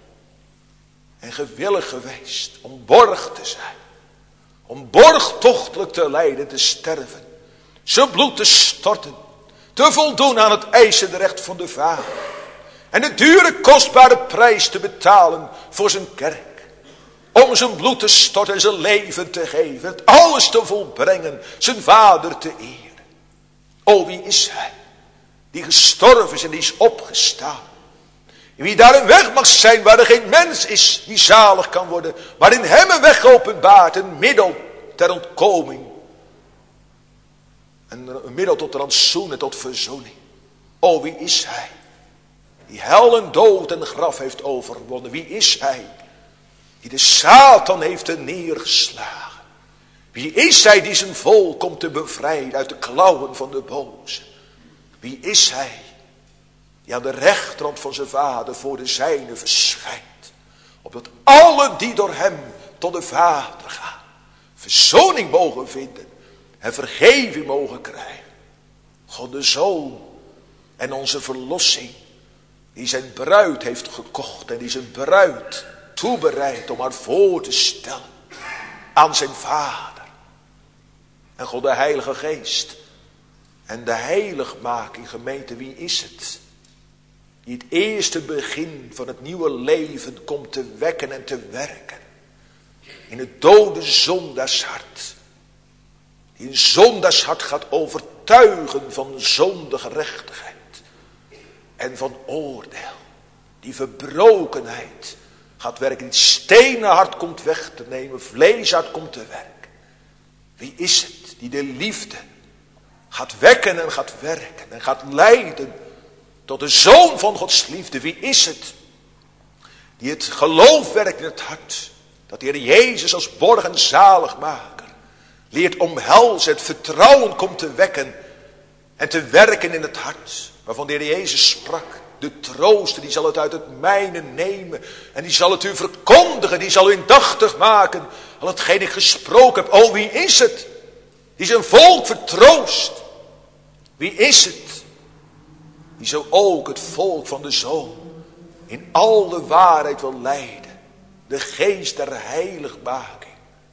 En gewillig geweest om borg te zijn. Om borgtochtelijk te lijden, te sterven. Zijn bloed te storten. Te voldoen aan het eisende recht van de Vader. En de dure kostbare prijs te betalen voor zijn kerk. Om zijn bloed te storten en zijn leven te geven. Het alles te volbrengen. Zijn Vader te eren. O wie is hij? Die gestorven is en die is opgestaan. En wie daar een weg mag zijn waar er geen mens is die zalig kan worden. Maar in hem een weg geopenbaard. Een middel ter ontkoming. Een middel tot rantsoen en tot verzoening. O wie is hij? Die hel en dood en graf heeft overwonnen. Wie is hij? Die de Satan heeft neergeslagen. Wie is hij die zijn volk komt te bevrijden uit de klauwen van de boze? Wie is hij? Die aan de rechterhand van zijn Vader voor de zijne verschijnt. Opdat allen die door hem tot de Vader gaan. Verzoening mogen vinden. En vergeving mogen krijgen. God de Zoon en onze verlossing. Die zijn bruid heeft gekocht. En die zijn bruid toebereid om haar voor te stellen. Aan zijn Vader. En God de Heilige Geest. En de heiligmaking gemeente, wie is het? Die het eerste begin van het nieuwe leven komt te wekken en te werken. In het dode zondagshart. Die een zondagshart gaat overtuigen van zondegerechtigheid. En van oordeel. Die verbrokenheid gaat werken. Die stenen hart komt weg te nemen. Vleeshart komt te werken. Wie is het die de liefde gaat wekken en gaat werken en gaat leiden tot de Zoon van Gods liefde? Wie is het die het geloof werkt in het hart, dat de Heer Jezus als borg en zaligmaker leert omhelzen, het vertrouwen komt te wekken en te werken in het hart, waarvan de Heer Jezus sprak: de trooster, die zal het uit het mijne nemen en die zal het u verkondigen, die zal u indachtig maken al hetgeen ik gesproken heb. O, wie is het die zijn volk vertroost? Wie is het die zo ook het volk van de Zoon in al de waarheid wil leiden? De geest der heiligmaking,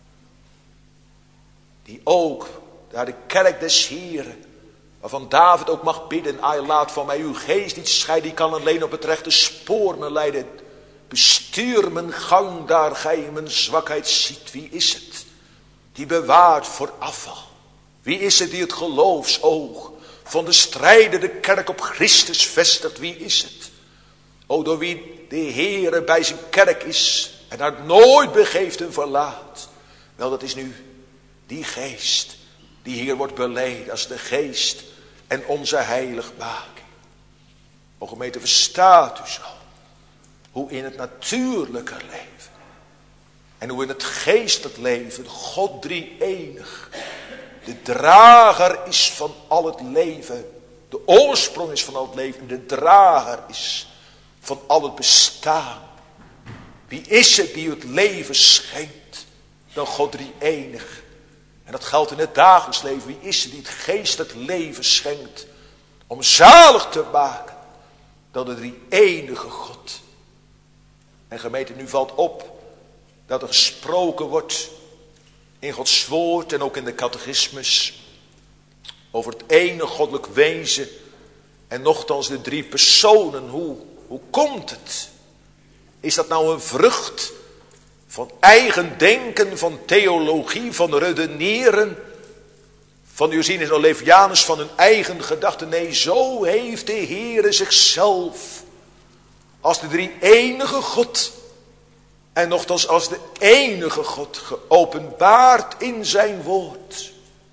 die ook daar de kerk des Heren, waarvan David ook mag bidden: ai, laat van mij uw geest niet scheiden, die kan alleen op het rechte spoor me leiden. Bestuur mijn gang daar gij mijn zwakheid ziet. Wie is het die bewaart voor afval? Wie is het die het geloofsoog van de strijder de kerk op Christus vestigt? Wie is het, o, door wie de Heere bij zijn kerk is en haar nooit begeeft en verlaat? Wel, dat is nu die geest die hier wordt beleden als de geest en onze heiligmaking. O gemeente, verstaat u zo hoe in het natuurlijke leven en hoe in het geestelijk leven God drie-enig de drager is van al het leven, de oorsprong is van al het leven, de drager is van al het bestaan. Wie is het die het leven schenkt dan God drie-enig? En dat geldt in het dagelijks leven. Wie is het die het geestelijk leven schenkt om zalig te maken dan de drie-enige God? En gemeente, nu valt op dat er gesproken wordt in Gods woord en ook in de catechismus over het ene goddelijk wezen en nochtans de drie personen. Hoe komt het? Is dat nou een vrucht van eigen denken, van theologie, van redeneren, van Ursinus en Olevianus, van hun eigen gedachten? Nee, zo heeft de Heere zichzelf als de drie-enige God en nochtans als de enige God geopenbaard in zijn woord.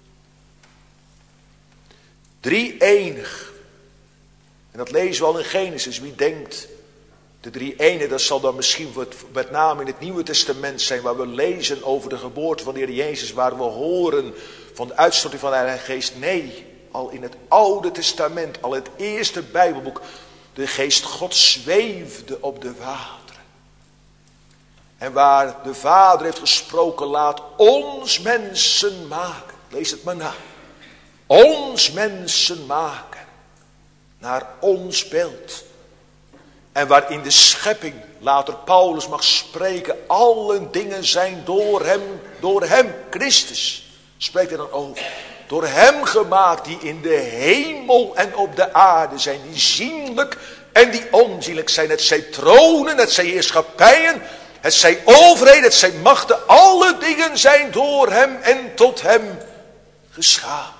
Drie-enig. En dat lezen we al in Genesis. Wie denkt de drie-ene, dat zal dan misschien met name in het Nieuwe Testament zijn, waar we lezen over de geboorte van de Heer Jezus, waar we horen van de uitstorting van de Heilige Geest. Nee, al in het Oude Testament, al het eerste Bijbelboek, de Geest Gods zweefde op de wateren. En waar de Vader heeft gesproken: laat ons mensen maken. Lees het maar na. Ons mensen maken naar ons beeld. En waarin de schepping, later Paulus mag spreken, alle dingen zijn door hem, Christus, spreekt hij dan over. Door hem gemaakt, die in de hemel en op de aarde zijn, die zienlijk en die onzienlijk zijn. Het zij tronen, het zij heerschappijen, het zij overheden, het zij machten, alle dingen zijn door hem en tot hem geschapen.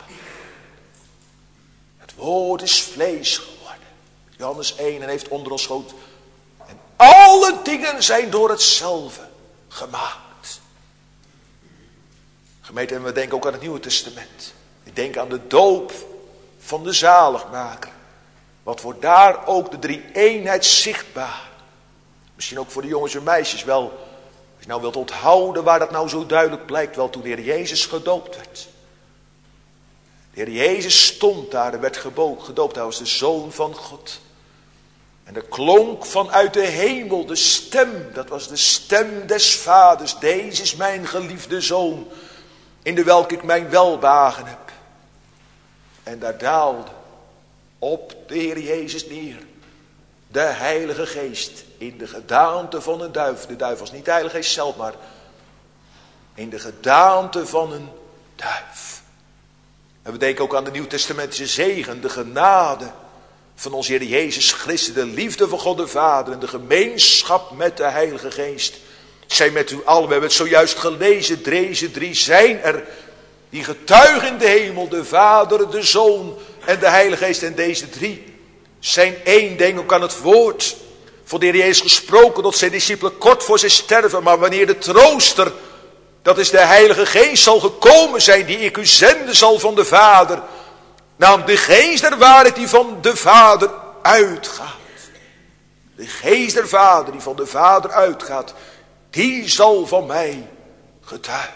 Het woord is vlees geworden. Johannes 1, en heeft onder ons gewoond. En alle dingen zijn door hetzelfde gemaakt. Gemeente, en we denken ook aan het Nieuwe Testament. Ik denk aan de doop van de zaligmaker. Wat wordt daar ook de drie-eenheid zichtbaar. Misschien ook voor de jongens en meisjes wel. Als je nou wilt onthouden waar dat nou zo duidelijk blijkt. Wel, toen de Heer Jezus gedoopt werd. De Heer Jezus stond daar en werd gedoopt. Hij was de Zoon van God. En er klonk vanuit de hemel de stem. Dat was de stem des Vaders. Deze is mijn geliefde Zoon, in de welke ik mijn welbehagen heb. En daar daalde op de Heer Jezus neer de Heilige Geest in de gedaante van een duif. De duif was niet de Heilige Geest zelf, maar in de gedaante van een duif. En we denken ook aan de Nieuwtestamentische zegen, de genade van onze Heer Jezus Christus, de liefde van God de Vader en de gemeenschap met de Heilige Geest. Zij met u allen, we hebben het zojuist gelezen, deze drie zijn er, die getuigen in de hemel, de Vader, de Zoon en de Heilige Geest. En deze drie zijn één. Denk ook aan het woord van de Heer Jezus gesproken tot zijn discipelen kort voor zijn sterven. Maar wanneer de trooster Dat is de Heilige Geest zal gekomen zijn die ik u zenden zal van de Vader. Namelijk de Geest der waarheid die van de Vader uitgaat. De Geest der Vader die van de Vader uitgaat, die zal van mij getuigen.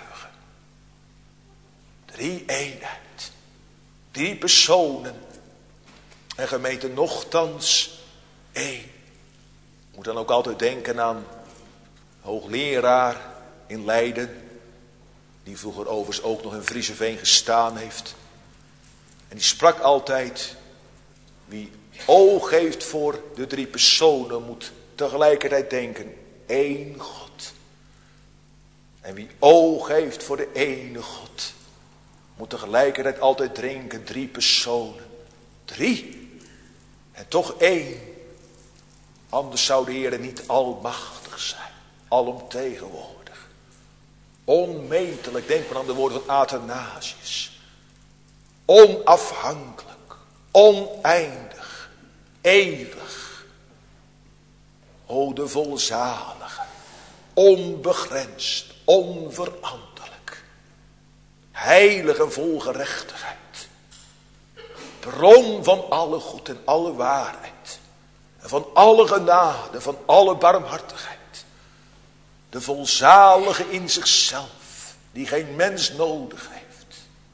3 eenheid. 3 personen. En gemeente nochtans 1. Moet dan ook altijd denken aan hoogleraar in Leiden. Die vroeger overigens ook nog in Vriezeveen gestaan heeft. En die sprak altijd: wie oog heeft voor de 3 personen moet tegelijkertijd denken: 1 God. En wie oog heeft voor de ene God moet tegelijkertijd altijd denken: 3 personen. 3 en toch 1. Anders zou de Heer niet almachtig zijn, alomtegenwoordig, onmetelijk. Denk maar aan de woorden van Athanasius. Onafhankelijk, oneindig, eeuwig. O de volzalige, onbegrensd, onveranderlijk, heilig en vol gerechtigheid. Bron van alle goed en alle waarheid. En van alle genade, van alle barmhartigheid. De volzalige in zichzelf, die geen mens nodig heeft.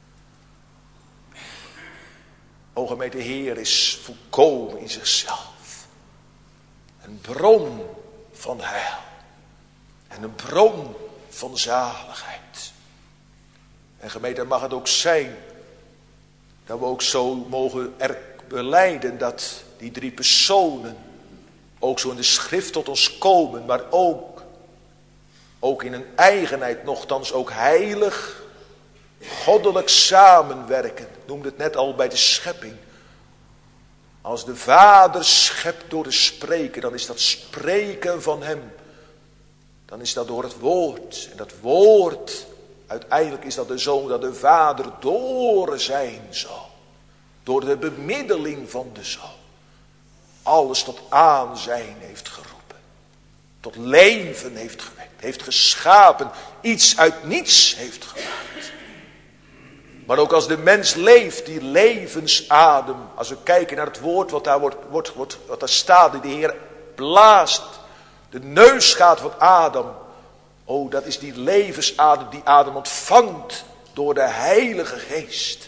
O gemeente, de Heer is volkomen in zichzelf. Een bron van heil. En een bron van zaligheid. En gemeente, mag het ook zijn dat we ook zo mogen belijden dat die 3 personen ook zo in de schrift tot ons komen, maar ook in een eigenheid nochtans ook heilig, goddelijk samenwerken. Ik noemde het net al bij de schepping. Als de Vader schept door te spreken, dan is dat spreken van hem. Dan is dat door het woord. En dat woord, uiteindelijk is dat de Zoon, dat de Vader door zijn Zoon, door de bemiddeling van de Zoon, alles tot aanzijn heeft geroepen. Tot leven heeft gewekt. Heeft geschapen. Iets uit niets heeft gemaakt. Maar ook als de mens leeft, die levensadem. Als we kijken naar het woord wat daar, wat daar staat. Die de Heer blaast. De neusgaat van Adam. Oh, dat is die levensadem die Adam ontvangt door de Heilige Geest.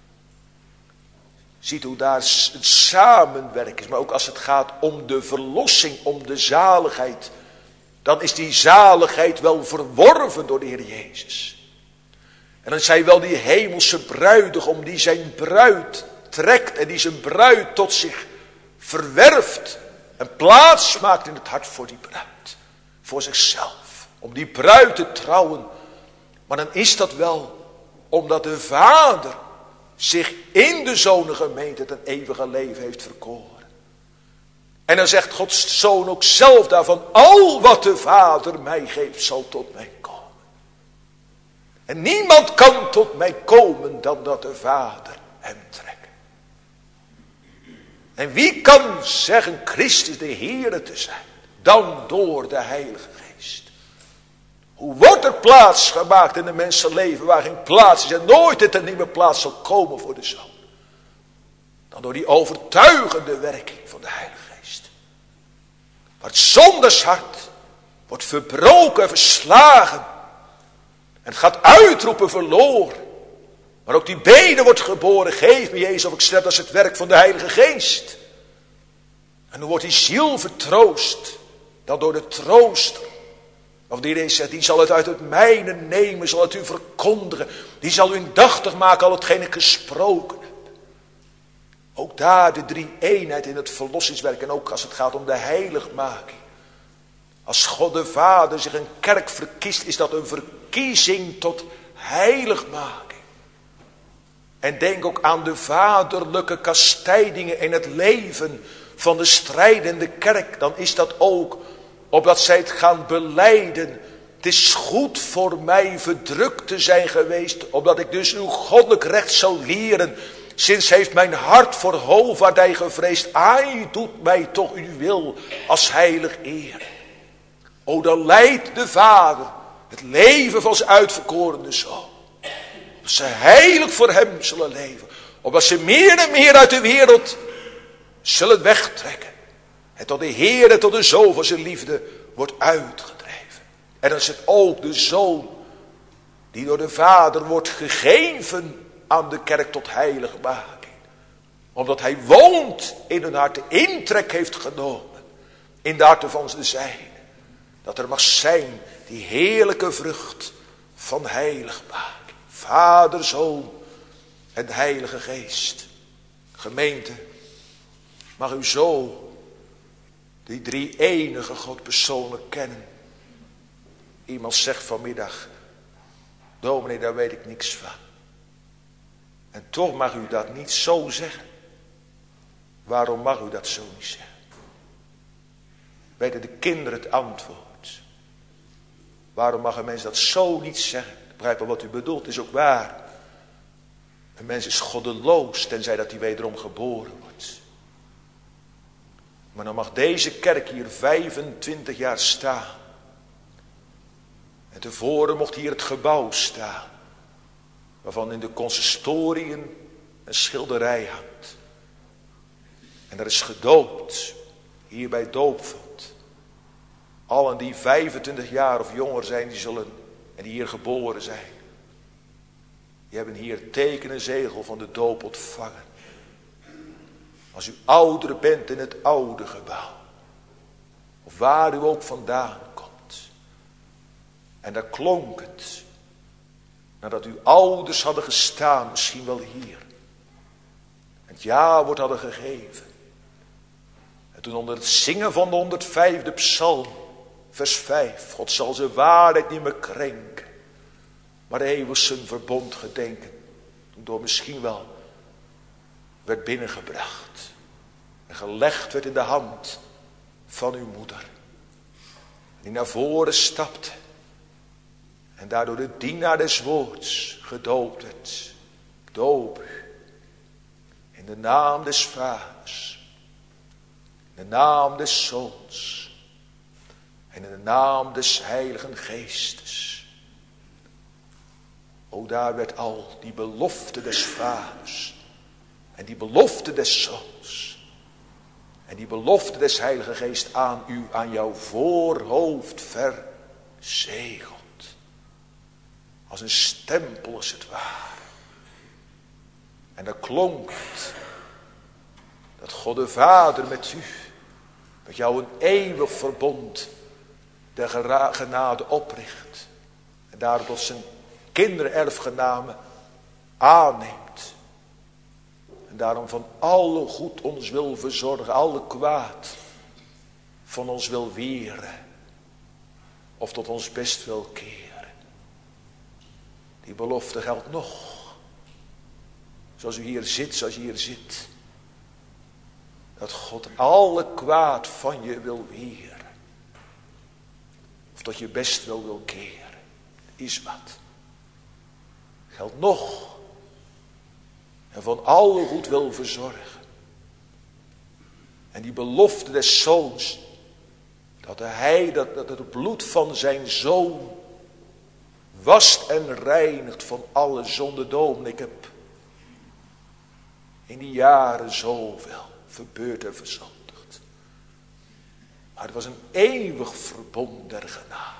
Ziet hoe daar een samenwerking is. Maar ook als het gaat om de verlossing, om de zaligheid. Dan is die zaligheid wel verworven door de Heer Jezus. En dan zijn wel die hemelse bruidegom die zijn bruid trekt. En die zijn bruid tot zich verwerft. En plaats maakt in het hart voor die bruid. Voor zichzelf. Om die bruid te trouwen. Maar dan is dat wel omdat de Vader zich in de zonengemeente ten eeuwige leven heeft verkoren. En dan zegt Gods Zoon ook zelf daarvan: al wat de Vader mij geeft zal tot mij komen. En niemand kan tot mij komen dan dat de Vader hem trekt. En wie kan zeggen Christus de Heere te zijn dan door de Heilige Geest? Hoe wordt er plaats gemaakt in een mensenleven waar geen plaats is en nooit het een nieuwe plaats zal komen voor de Zoon? Dan door die overtuigende werking van de Heilige Geest. Maar het zondershart wordt verbroken en verslagen. En het gaat uitroepen verloren. Maar ook die bede wordt geboren. Geef me Jezus of ik sterf, dat is het werk van de Heilige Geest. En dan wordt die ziel vertroost. Dan door de trooster. Of die Jezus zegt, die zal het uit het mijne nemen, zal het u verkondigen. Die zal u indachtig maken al hetgeen ik gesproken heb. Ook daar de 3 eenheid in het verlossingswerk. En ook als het gaat om de heiligmaking. Als God de Vader zich een kerk verkiest, is dat een verkiezing tot heiligmaking. En denk ook aan de vaderlijke kastijdingen in het leven van de strijdende kerk. Dan is dat ook opdat zij het gaan belijden. Het is goed voor mij verdrukt te zijn geweest, opdat ik dus uw goddelijk recht zal leren. Sinds heeft mijn hart voor hoogvaardij gevreesd. Ai, doet mij toch uw wil als heilig eer. O, dan leidt de Vader Het leven van zijn uitverkorene zoon. Dat ze heilig voor hem zullen leven. Opdat ze meer en meer uit de wereld zullen wegtrekken. En tot de Heer en tot de Zoon van zijn liefde wordt uitgedreven. En dan is het ook de Zoon die door de Vader wordt gegeven aan de kerk tot heiligmaking. Omdat hij woont in hun harten, intrek heeft genomen in de harten van de zijnen. Dat er mag zijn die heerlijke vrucht van heiligmaking. Vader, Zoon en Heilige Geest. Gemeente, mag u zo die drie enige God persoonlijk kennen. Iemand zegt vanmiddag, dominee, daar weet ik niks van. En toch mag u dat niet zo zeggen. Waarom mag u dat zo niet zeggen? Weten de kinderen het antwoord? Waarom mag een mens dat zo niet zeggen? Ik begrijp wel wat u bedoelt, is ook waar. Een mens is goddeloos, tenzij dat hij wederom geboren wordt. Maar dan mag deze kerk hier 25 jaar staan. En tevoren mocht hier het gebouw staan. Waarvan in de consistoriën een schilderij hangt. En er is gedoopt. Hier bij Doopveld. Allen die 25 jaar of jonger zijn, die zullen, en die hier geboren zijn. Die hebben hier het teken en zegel van de doop ontvangen. Als u ouder bent in het oude gebouw. Of waar u ook vandaan komt. En daar klonk het. Nadat uw ouders hadden gestaan, misschien wel hier. Het jawoord hadden gegeven. En toen onder het zingen van de 105e psalm, vers 5. God zal zijn waarheid niet meer krenken. Maar eeuwig zijn verbond gedenken. Toen door misschien wel werd binnengebracht. En gelegd werd in de hand van uw moeder. Die naar voren stapte. En daardoor de dienaar des woords gedoopt werd. Ik doop u. In de naam des vaders. In de naam des zoons. En in de naam des heiligen geestes. O, daar werd al die belofte des vaders. En die belofte des zoons. En die belofte des heilige geest aan u, aan jouw voorhoofd verzegeld. Als een stempel als het ware. En dan klonk het. Dat God de Vader met u. Met jou een eeuwig verbond. Der genade opricht. En daardoor tot zijn kinderen erfgenamen aanneemt. En daarom van alle goed ons wil verzorgen. Alle kwaad van ons wil weren. Of tot ons best wil keren. Die belofte geldt nog. Zoals u hier zit, zoals je hier zit. Dat God alle kwaad van je wil weren. Of dat je best wel wil keren. Is wat. Geldt nog. En van alle goed wil verzorgen. En die belofte des zoons. Dat het bloed van zijn zoon wast en reinigt van alle zonde. Ik heb in die jaren zoveel verbeurd en verzondigd. Maar het was een eeuwig verbond der genade.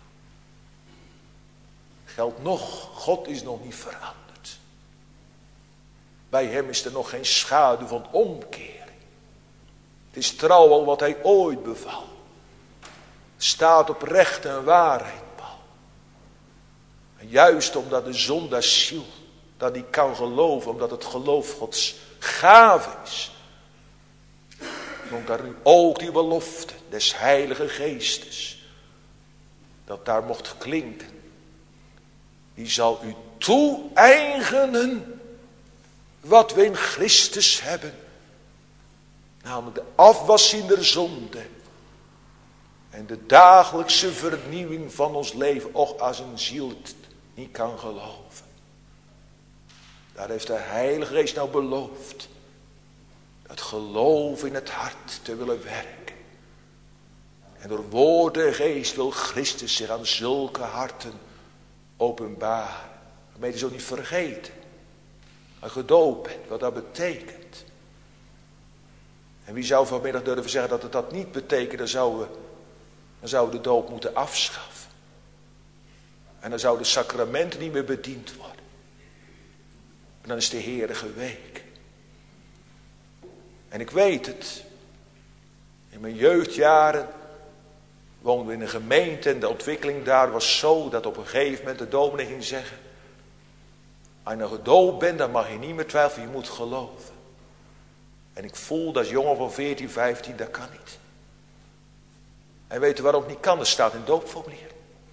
Geldt nog, God is nog niet veranderd. Bij hem is er nog geen schaduw van omkering. Het is trouw al wat hij ooit beval. Het staat op recht en waarheid, Paul. En juist omdat de zondagsziel dat niet kan geloven, omdat het geloof Gods gave is. Komt daar nu ook die belofte des heilige geestes. Dat daar mocht klinken. Die zal u toe-eigenen wat we in Christus hebben. Namelijk de afwassing der zonde. En de dagelijkse vernieuwing van ons leven. Och, als een ziel het niet kan geloven. Daar heeft de Heilige Geest nou beloofd. Dat geloof in het hart te willen werken. En door woord en geest wil Christus zich aan zulke harten openbaren. Waarmee je zo niet vergeten. Als je gedoopt bent, wat dat betekent. En wie zou vanmiddag durven zeggen dat het dat niet betekent, dan zouden we de doop moeten afschaffen. En dan zouden de sacramenten niet meer bediend worden. En dan is de Heere geweken. En ik weet het. In mijn jeugdjaren woonden we in een gemeente en de ontwikkeling daar was zo dat op een gegeven moment de dominee ging zeggen: als je nou gedoopt bent, dan mag je niet meer twijfelen, je moet geloven. En ik voelde als jongen van 14, 15, dat kan niet. En weet u waarom het niet kan? Er staat in het doopformulier.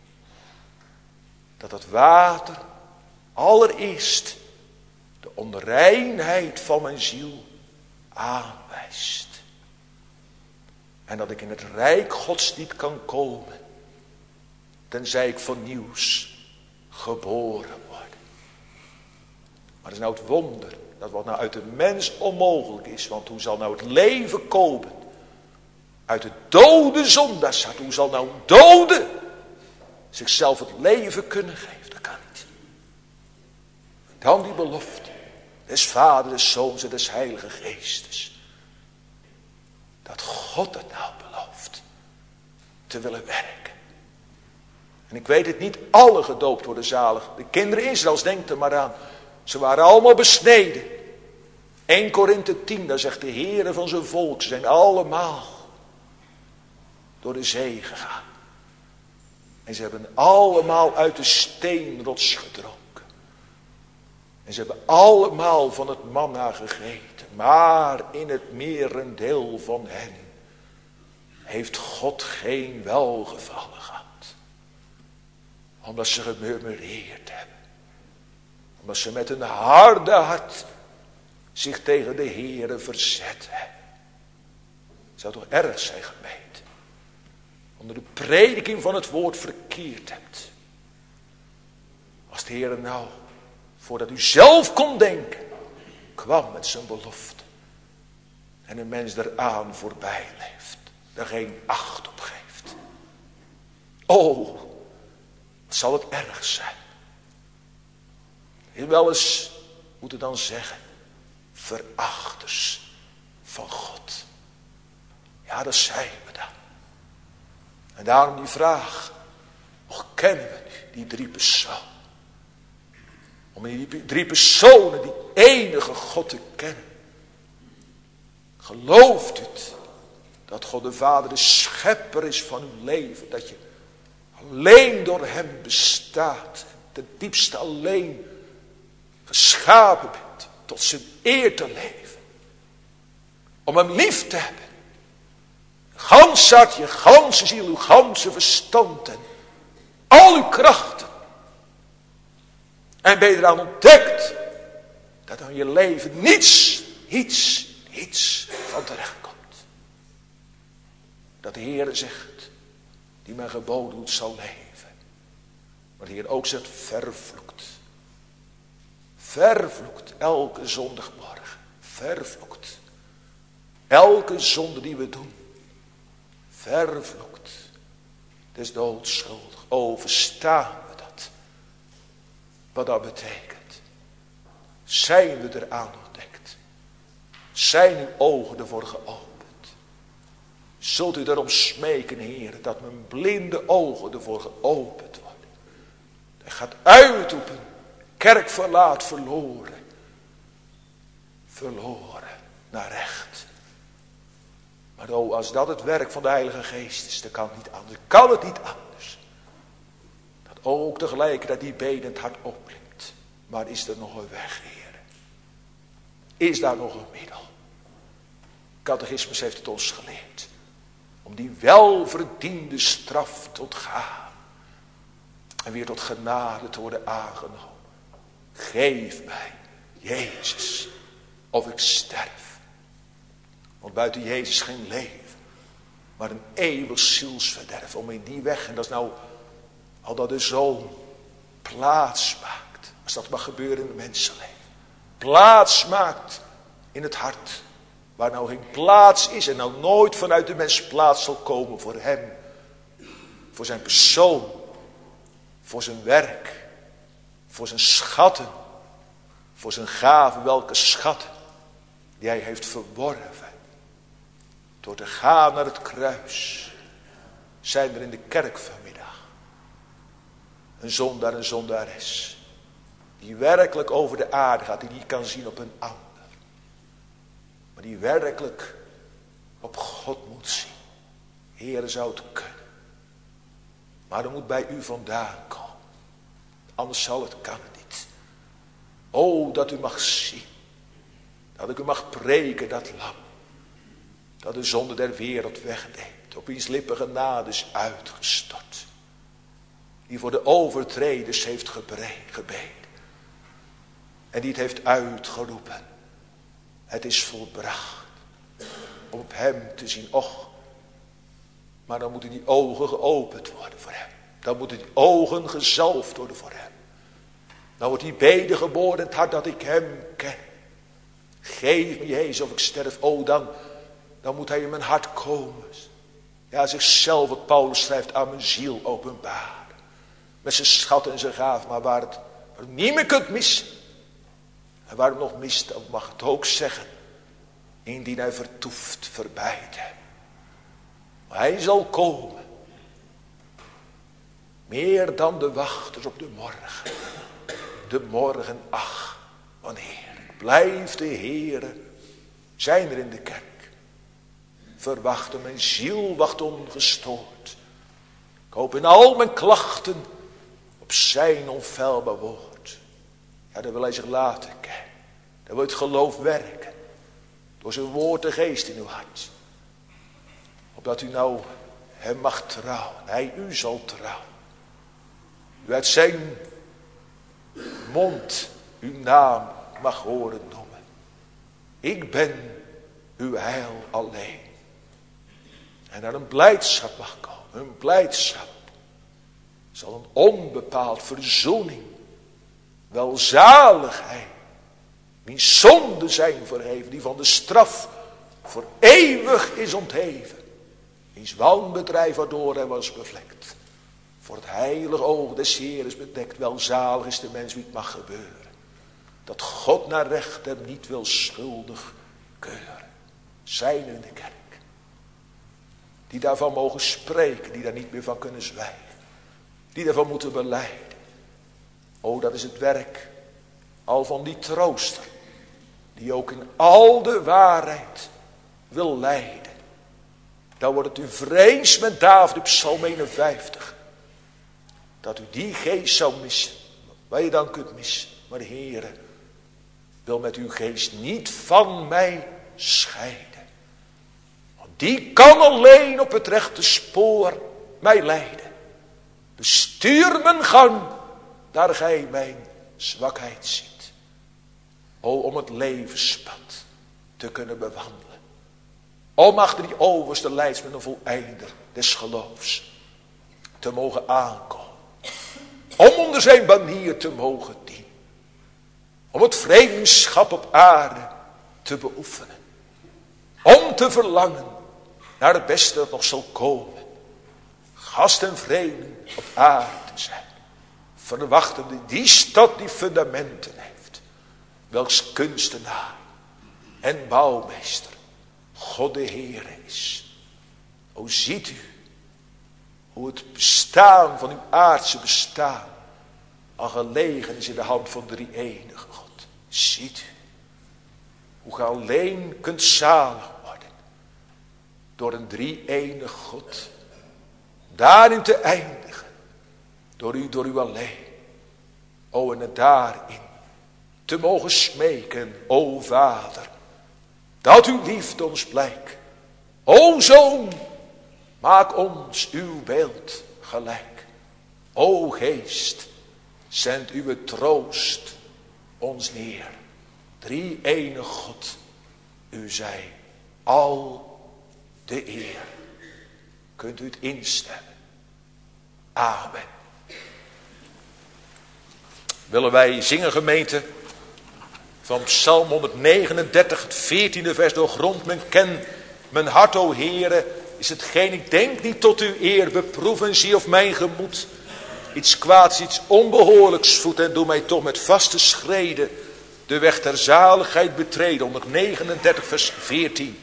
Dat het water allereerst de onreinheid van mijn ziel aanwijst. En dat ik in het rijk Gods niet kan komen, tenzij ik van nieuws geboren word. Maar dat is nou het wonder, dat wat nou uit de mens onmogelijk is. Want hoe zal nou het leven komen uit de dode zondaars? Hoe zal nou een dode zichzelf het leven kunnen geven? Dat kan niet. Dan die belofte des Vaders, des Zoons en des Heilige Geestes. Dat God het nou belooft te willen werken. En ik weet het, niet alle gedoopt worden zalig. De kinderen Israëls, denk er maar aan. Ze waren allemaal besneden. 1 Korinthe 10, daar zegt de Heere van zijn volk. Ze zijn allemaal door de zee gegaan. En ze hebben allemaal uit de steenrots gedronken. En ze hebben allemaal van het manna gegeten. Maar in het merendeel van hen heeft God geen welgevallen gehad. Omdat ze gemurmureerd hebben. Omdat ze met een harde hart zich tegen de Heere verzet hebben. Het zou toch erg zijn, gemeente, onder de prediking van het woord verkeerd hebt. Als de Heere nou, voordat u zelf kon denken, kwam met zijn belofte. En een mens eraan voorbij leeft. Er geen acht op geeft. Oh, wat zal het erg zijn. Je wel eens moeten dan zeggen, verachters van God. Ja, dat zijn we dan. En daarom die vraag, hoe kennen we die drie personen? Om in die drie personen die enige God te kennen. Gelooft u het? Dat God de Vader de schepper is van uw leven. Dat je alleen door hem bestaat. Ten diepste alleen geschapen bent. Tot zijn eer te leven. Om hem lief te hebben. Gans hart, je ganse ziel, uw ganse verstand en al uw krachten. En ben je eraan ontdekt dat aan je leven niets van terecht komt. Dat de Heer zegt, die mijn geboden doet zal leven. Maar de Heer ook zegt, vervloekt. Vervloekt elke zondagmorgen. Vervloekt. Elke zonde die we doen. Vervloekt. Het is doodschuldig. Verstaan we dat? Wat dat betekent. Zijn we eraan ontdekt? Zijn uw ogen ervoor geopend? Zult u erom smeken, Heer, dat mijn blinde ogen ervoor geopend worden? Hij gaat uitroepen. Kerk verlaat verloren. Verloren naar recht. Maar als dat het werk van de Heilige Geest is, dan kan het niet anders. Kan het niet anders. Dat ook tegelijkertijd die bedend hart opklinkt. Maar is er nog een weg, Heer? Is daar nog een middel? Catechismus heeft het ons geleerd. Om die welverdiende straf te ontgaan. En weer tot genade te worden aangenomen. Geef mij, Jezus, of ik sterf. Want buiten Jezus geen leven. Maar een eeuwig zielsverderf. Om in die weg, en dat is nou al dat de Zoon plaats maakt. Als dat mag gebeuren in het mensenleven. Plaats maakt in het hart. Waar nou geen plaats is en nou nooit vanuit de mens plaats zal komen voor hem. voor zijn persoon, voor zijn werk, voor zijn schatten, voor zijn gaven, welke schatten die hij heeft verworven. Door te gaan naar het kruis zijn er in de kerk vanmiddag een zondaar en zondares die werkelijk over de aarde gaat, die niet kan zien op een ander, maar die werkelijk op God moet zien. Heere, zou het kunnen, maar dat moet bij u vandaan komen, anders zal het kan het niet. O, dat u mag zien, dat ik u mag preken, dat lam, dat de zonde der wereld wegneemt, op wiens lippen genade is uitgestort, die voor de overtreders heeft gebeden en die het heeft uitgeroepen. Het is volbracht. Om op hem te zien, och, maar dan moeten die ogen geopend worden voor hem. Dan moeten die ogen gezalfd worden voor hem. Dan wordt die bede geboren in het hart dat ik hem ken. Geef me Jezus of ik sterf. Oh, dan moet hij in mijn hart komen. Ja, zichzelf, wat Paulus schrijft, aan mijn ziel openbaren. Met zijn schat en zijn gaaf, maar waar het niet meer kunt missen. En waar het nog mist, dan mag het ook zeggen. Indien hij vertoeft, verbijt hem. Maar hij zal komen. Meer dan de wachters op de morgen. De morgen, ach, wanneer blijft de Heere, zijn er in de kerk. Verwacht hem, mijn ziel wacht ongestoord. Ik hoop in al mijn klachten op zijn onfeilbaar woord. Ja, daar wil hij zich laten kennen. Daar wil het geloof werken. Door zijn woord de geest in uw hart. Opdat u nou hem mag trouwen. Hij u zal trouwen. U uit zijn mond uw naam mag horen noemen. Ik ben uw heil alleen. En naar een blijdschap mag komen. Een blijdschap zal een onbepaald verzoening, welzaligheid, wiens zonden zijn verheven, die van de straf voor eeuwig is ontheven, wiens wanbedrijf waardoor hij was bevlekt, voor het heilige oog des Heeres bedekt. Welzalig is de mens wie het mag gebeuren, dat God naar recht hem niet wil schuldig keuren. Zijn in de kerk, die daarvan mogen spreken, die daar niet meer van kunnen zwijgen, die daarvan moeten belijden. O, dat is het werk al van die trooster, die ook in al de waarheid wil leiden. Dan wordt het u vrees met David op Psalm 51, dat u die geest zou missen, waar je dan kunt missen. Maar de Heere wil met uw geest niet van mij scheiden. Want die kan alleen op het rechte spoor mij leiden. Bestuur mijn gang, daar gij mijn zwakheid ziet. O, om het levenspad te kunnen bewandelen. Om achter die overste leidsman en voleinder des geloofs te mogen aankomen. Om onder zijn banier te mogen dienen. Om het vreemdschap op aarde te beoefenen. Om te verlangen naar het beste dat nog zal komen. Gast en vreemden op aarde te zijn. Verwachtende die stad die fundamenten heeft. Welks kunstenaar en bouwmeester God de Heere is. O, ziet u hoe het bestaan van uw aardse bestaan al gelegen is in de hand van de drie-enige God. Ziet u hoe ge alleen kunt zalig worden door een drie-enig God. Daarin te eindigen, door u alleen. O, en daarin te mogen smeken, o Vader, dat uw liefde ons blijkt. O Zoon, maak ons uw beeld gelijk. O Geest, zend uw troost ons neer. Drie-enig God, u zij al de eer. Kunt u het instemmen? Amen. Willen wij zingen, gemeente, van Psalm 139, het 14e vers. Doorgrond mijn ken, mijn hart, o Heere, is hetgeen ik denk niet tot uw eer. Beproef en zie of mijn gemoed iets kwaads, iets onbehoorlijks voedt. En doe mij toch met vaste schreden de weg ter zaligheid betreden. 139 vers 14.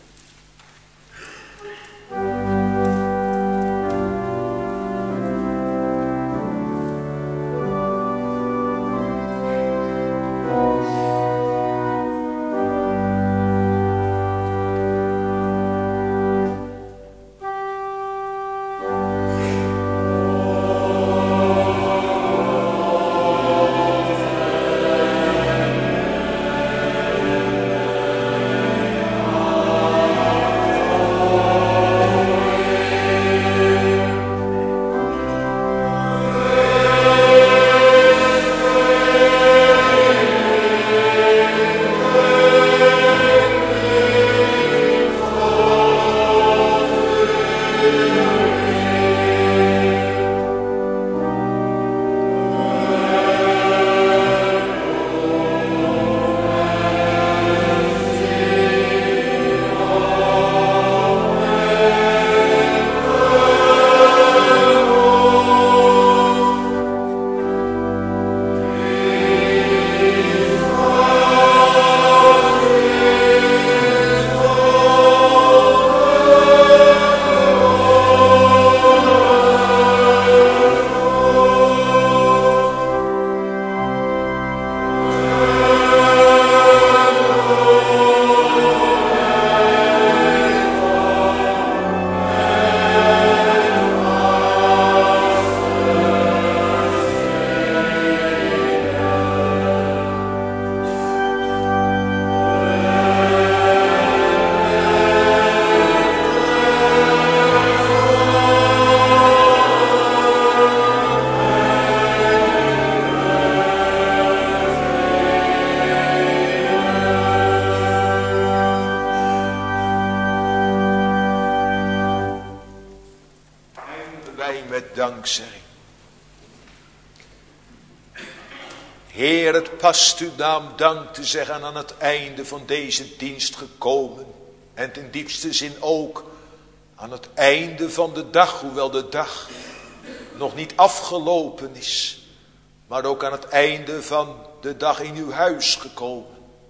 Heer, het past uw naam dank te zeggen aan het einde van deze dienst gekomen. En ten diepste zin ook aan het einde van de dag, hoewel de dag nog niet afgelopen is. Maar ook aan het einde van de dag in uw huis gekomen.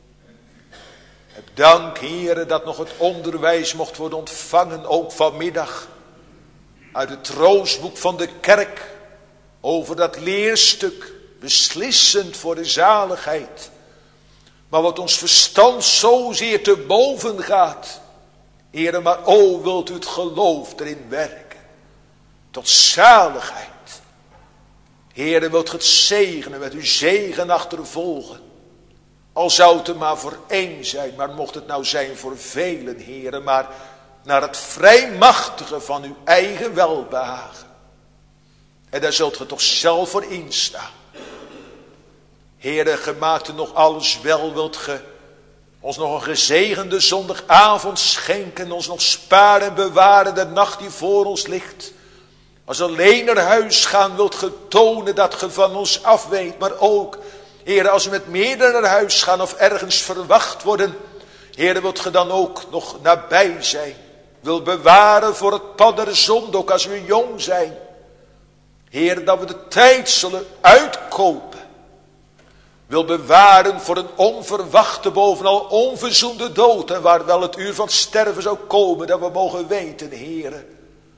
Heb dank, Heere, dat nog het onderwijs mocht worden ontvangen, ook vanmiddag. Uit het troostboek van de kerk, over dat leerstuk, beslissend voor de zaligheid. Maar wat ons verstand zozeer te boven gaat. Heere, maar o, wilt u het geloof erin werken. Tot zaligheid. Heere, wilt u het zegenen, met uw zegen achtervolgen. Al zou het er maar voor één zijn, maar mocht het nou zijn voor velen, Heere, maar naar het vrijmachtige van uw eigen welbehagen. En daar zult ge toch zelf voor instaan. Heere, ge maakte nog alles wel, wilt ge ons nog een gezegende zondagavond schenken, ons nog sparen en bewaren de nacht die voor ons ligt. Als alleen naar huis gaan wilt ge tonen dat ge van ons af weet, maar ook, Heere, als we met meerdere naar huis gaan of ergens verwacht worden, Heere, wilt ge dan ook nog nabij zijn. Wil bewaren voor het pad der zonde, ook als we jong zijn. Heere, dat we de tijd zullen uitkopen. Wil bewaren voor een onverwachte, bovenal onverzoende dood. En waar wel het uur van sterven zou komen, dat we mogen weten, Heere,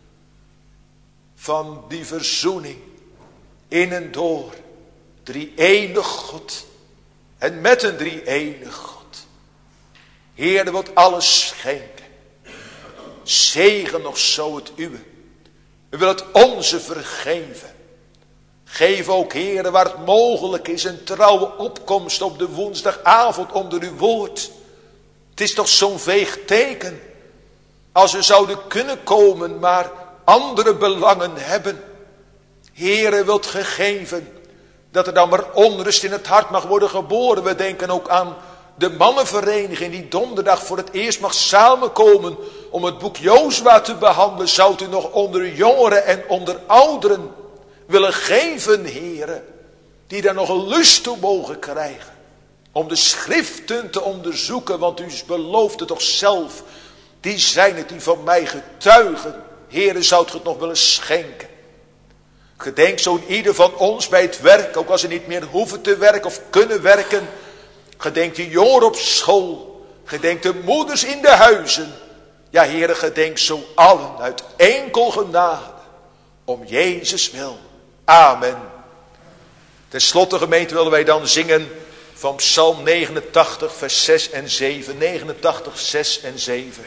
van die verzoening in en door drie-enig God. En met een drie-enig God. Heere, wilt alles schenken. Zegen nog zo het uwe. U wilt het onze vergeven. Geef ook, Heere, waar het mogelijk is, een trouwe opkomst op de woensdagavond onder uw woord. Het is toch zo'n veeg teken. Als we zouden kunnen komen, maar andere belangen hebben. Heere, wilt gegeven dat er dan maar onrust in het hart mag worden geboren. We denken ook aan de mannenvereniging die donderdag voor het eerst mag samenkomen om het boek Jozua te behandelen. Zou u nog onder jongeren en onder ouderen willen geven, Heere, die daar nog een lust toe mogen krijgen om de schriften te onderzoeken, want u belooft het toch zelf Die zijn het die van mij getuigen. Heere, zou het nog willen schenken. Gedenk zo'n ieder van ons bij het werk, ook als ze niet meer hoeven te werken of kunnen werken. Gedenk de jongeren op school. Gedenk de moeders in de huizen. Ja, Heere, gedenk zo allen uit enkel genade. Om Jezus wil. Amen. Ten slotte, gemeente, willen wij dan zingen van Psalm 89, vers 6 en 7. 89, 6 en 7.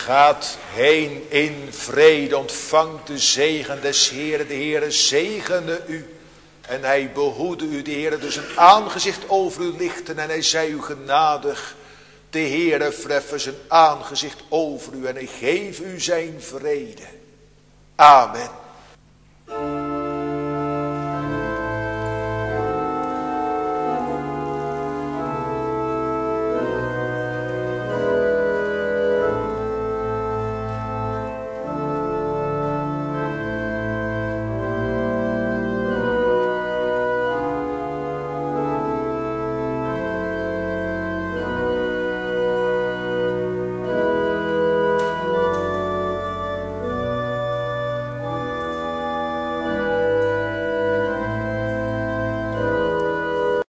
Gaat heen in vrede, ontvangt de zegen des Heeren. De Heere zegene u en hij behoede u. De Heere dus een aangezicht over u lichten en hij zij u genadig. De Heere verheffen zijn aangezicht over u en hij geeft u zijn vrede. Amen.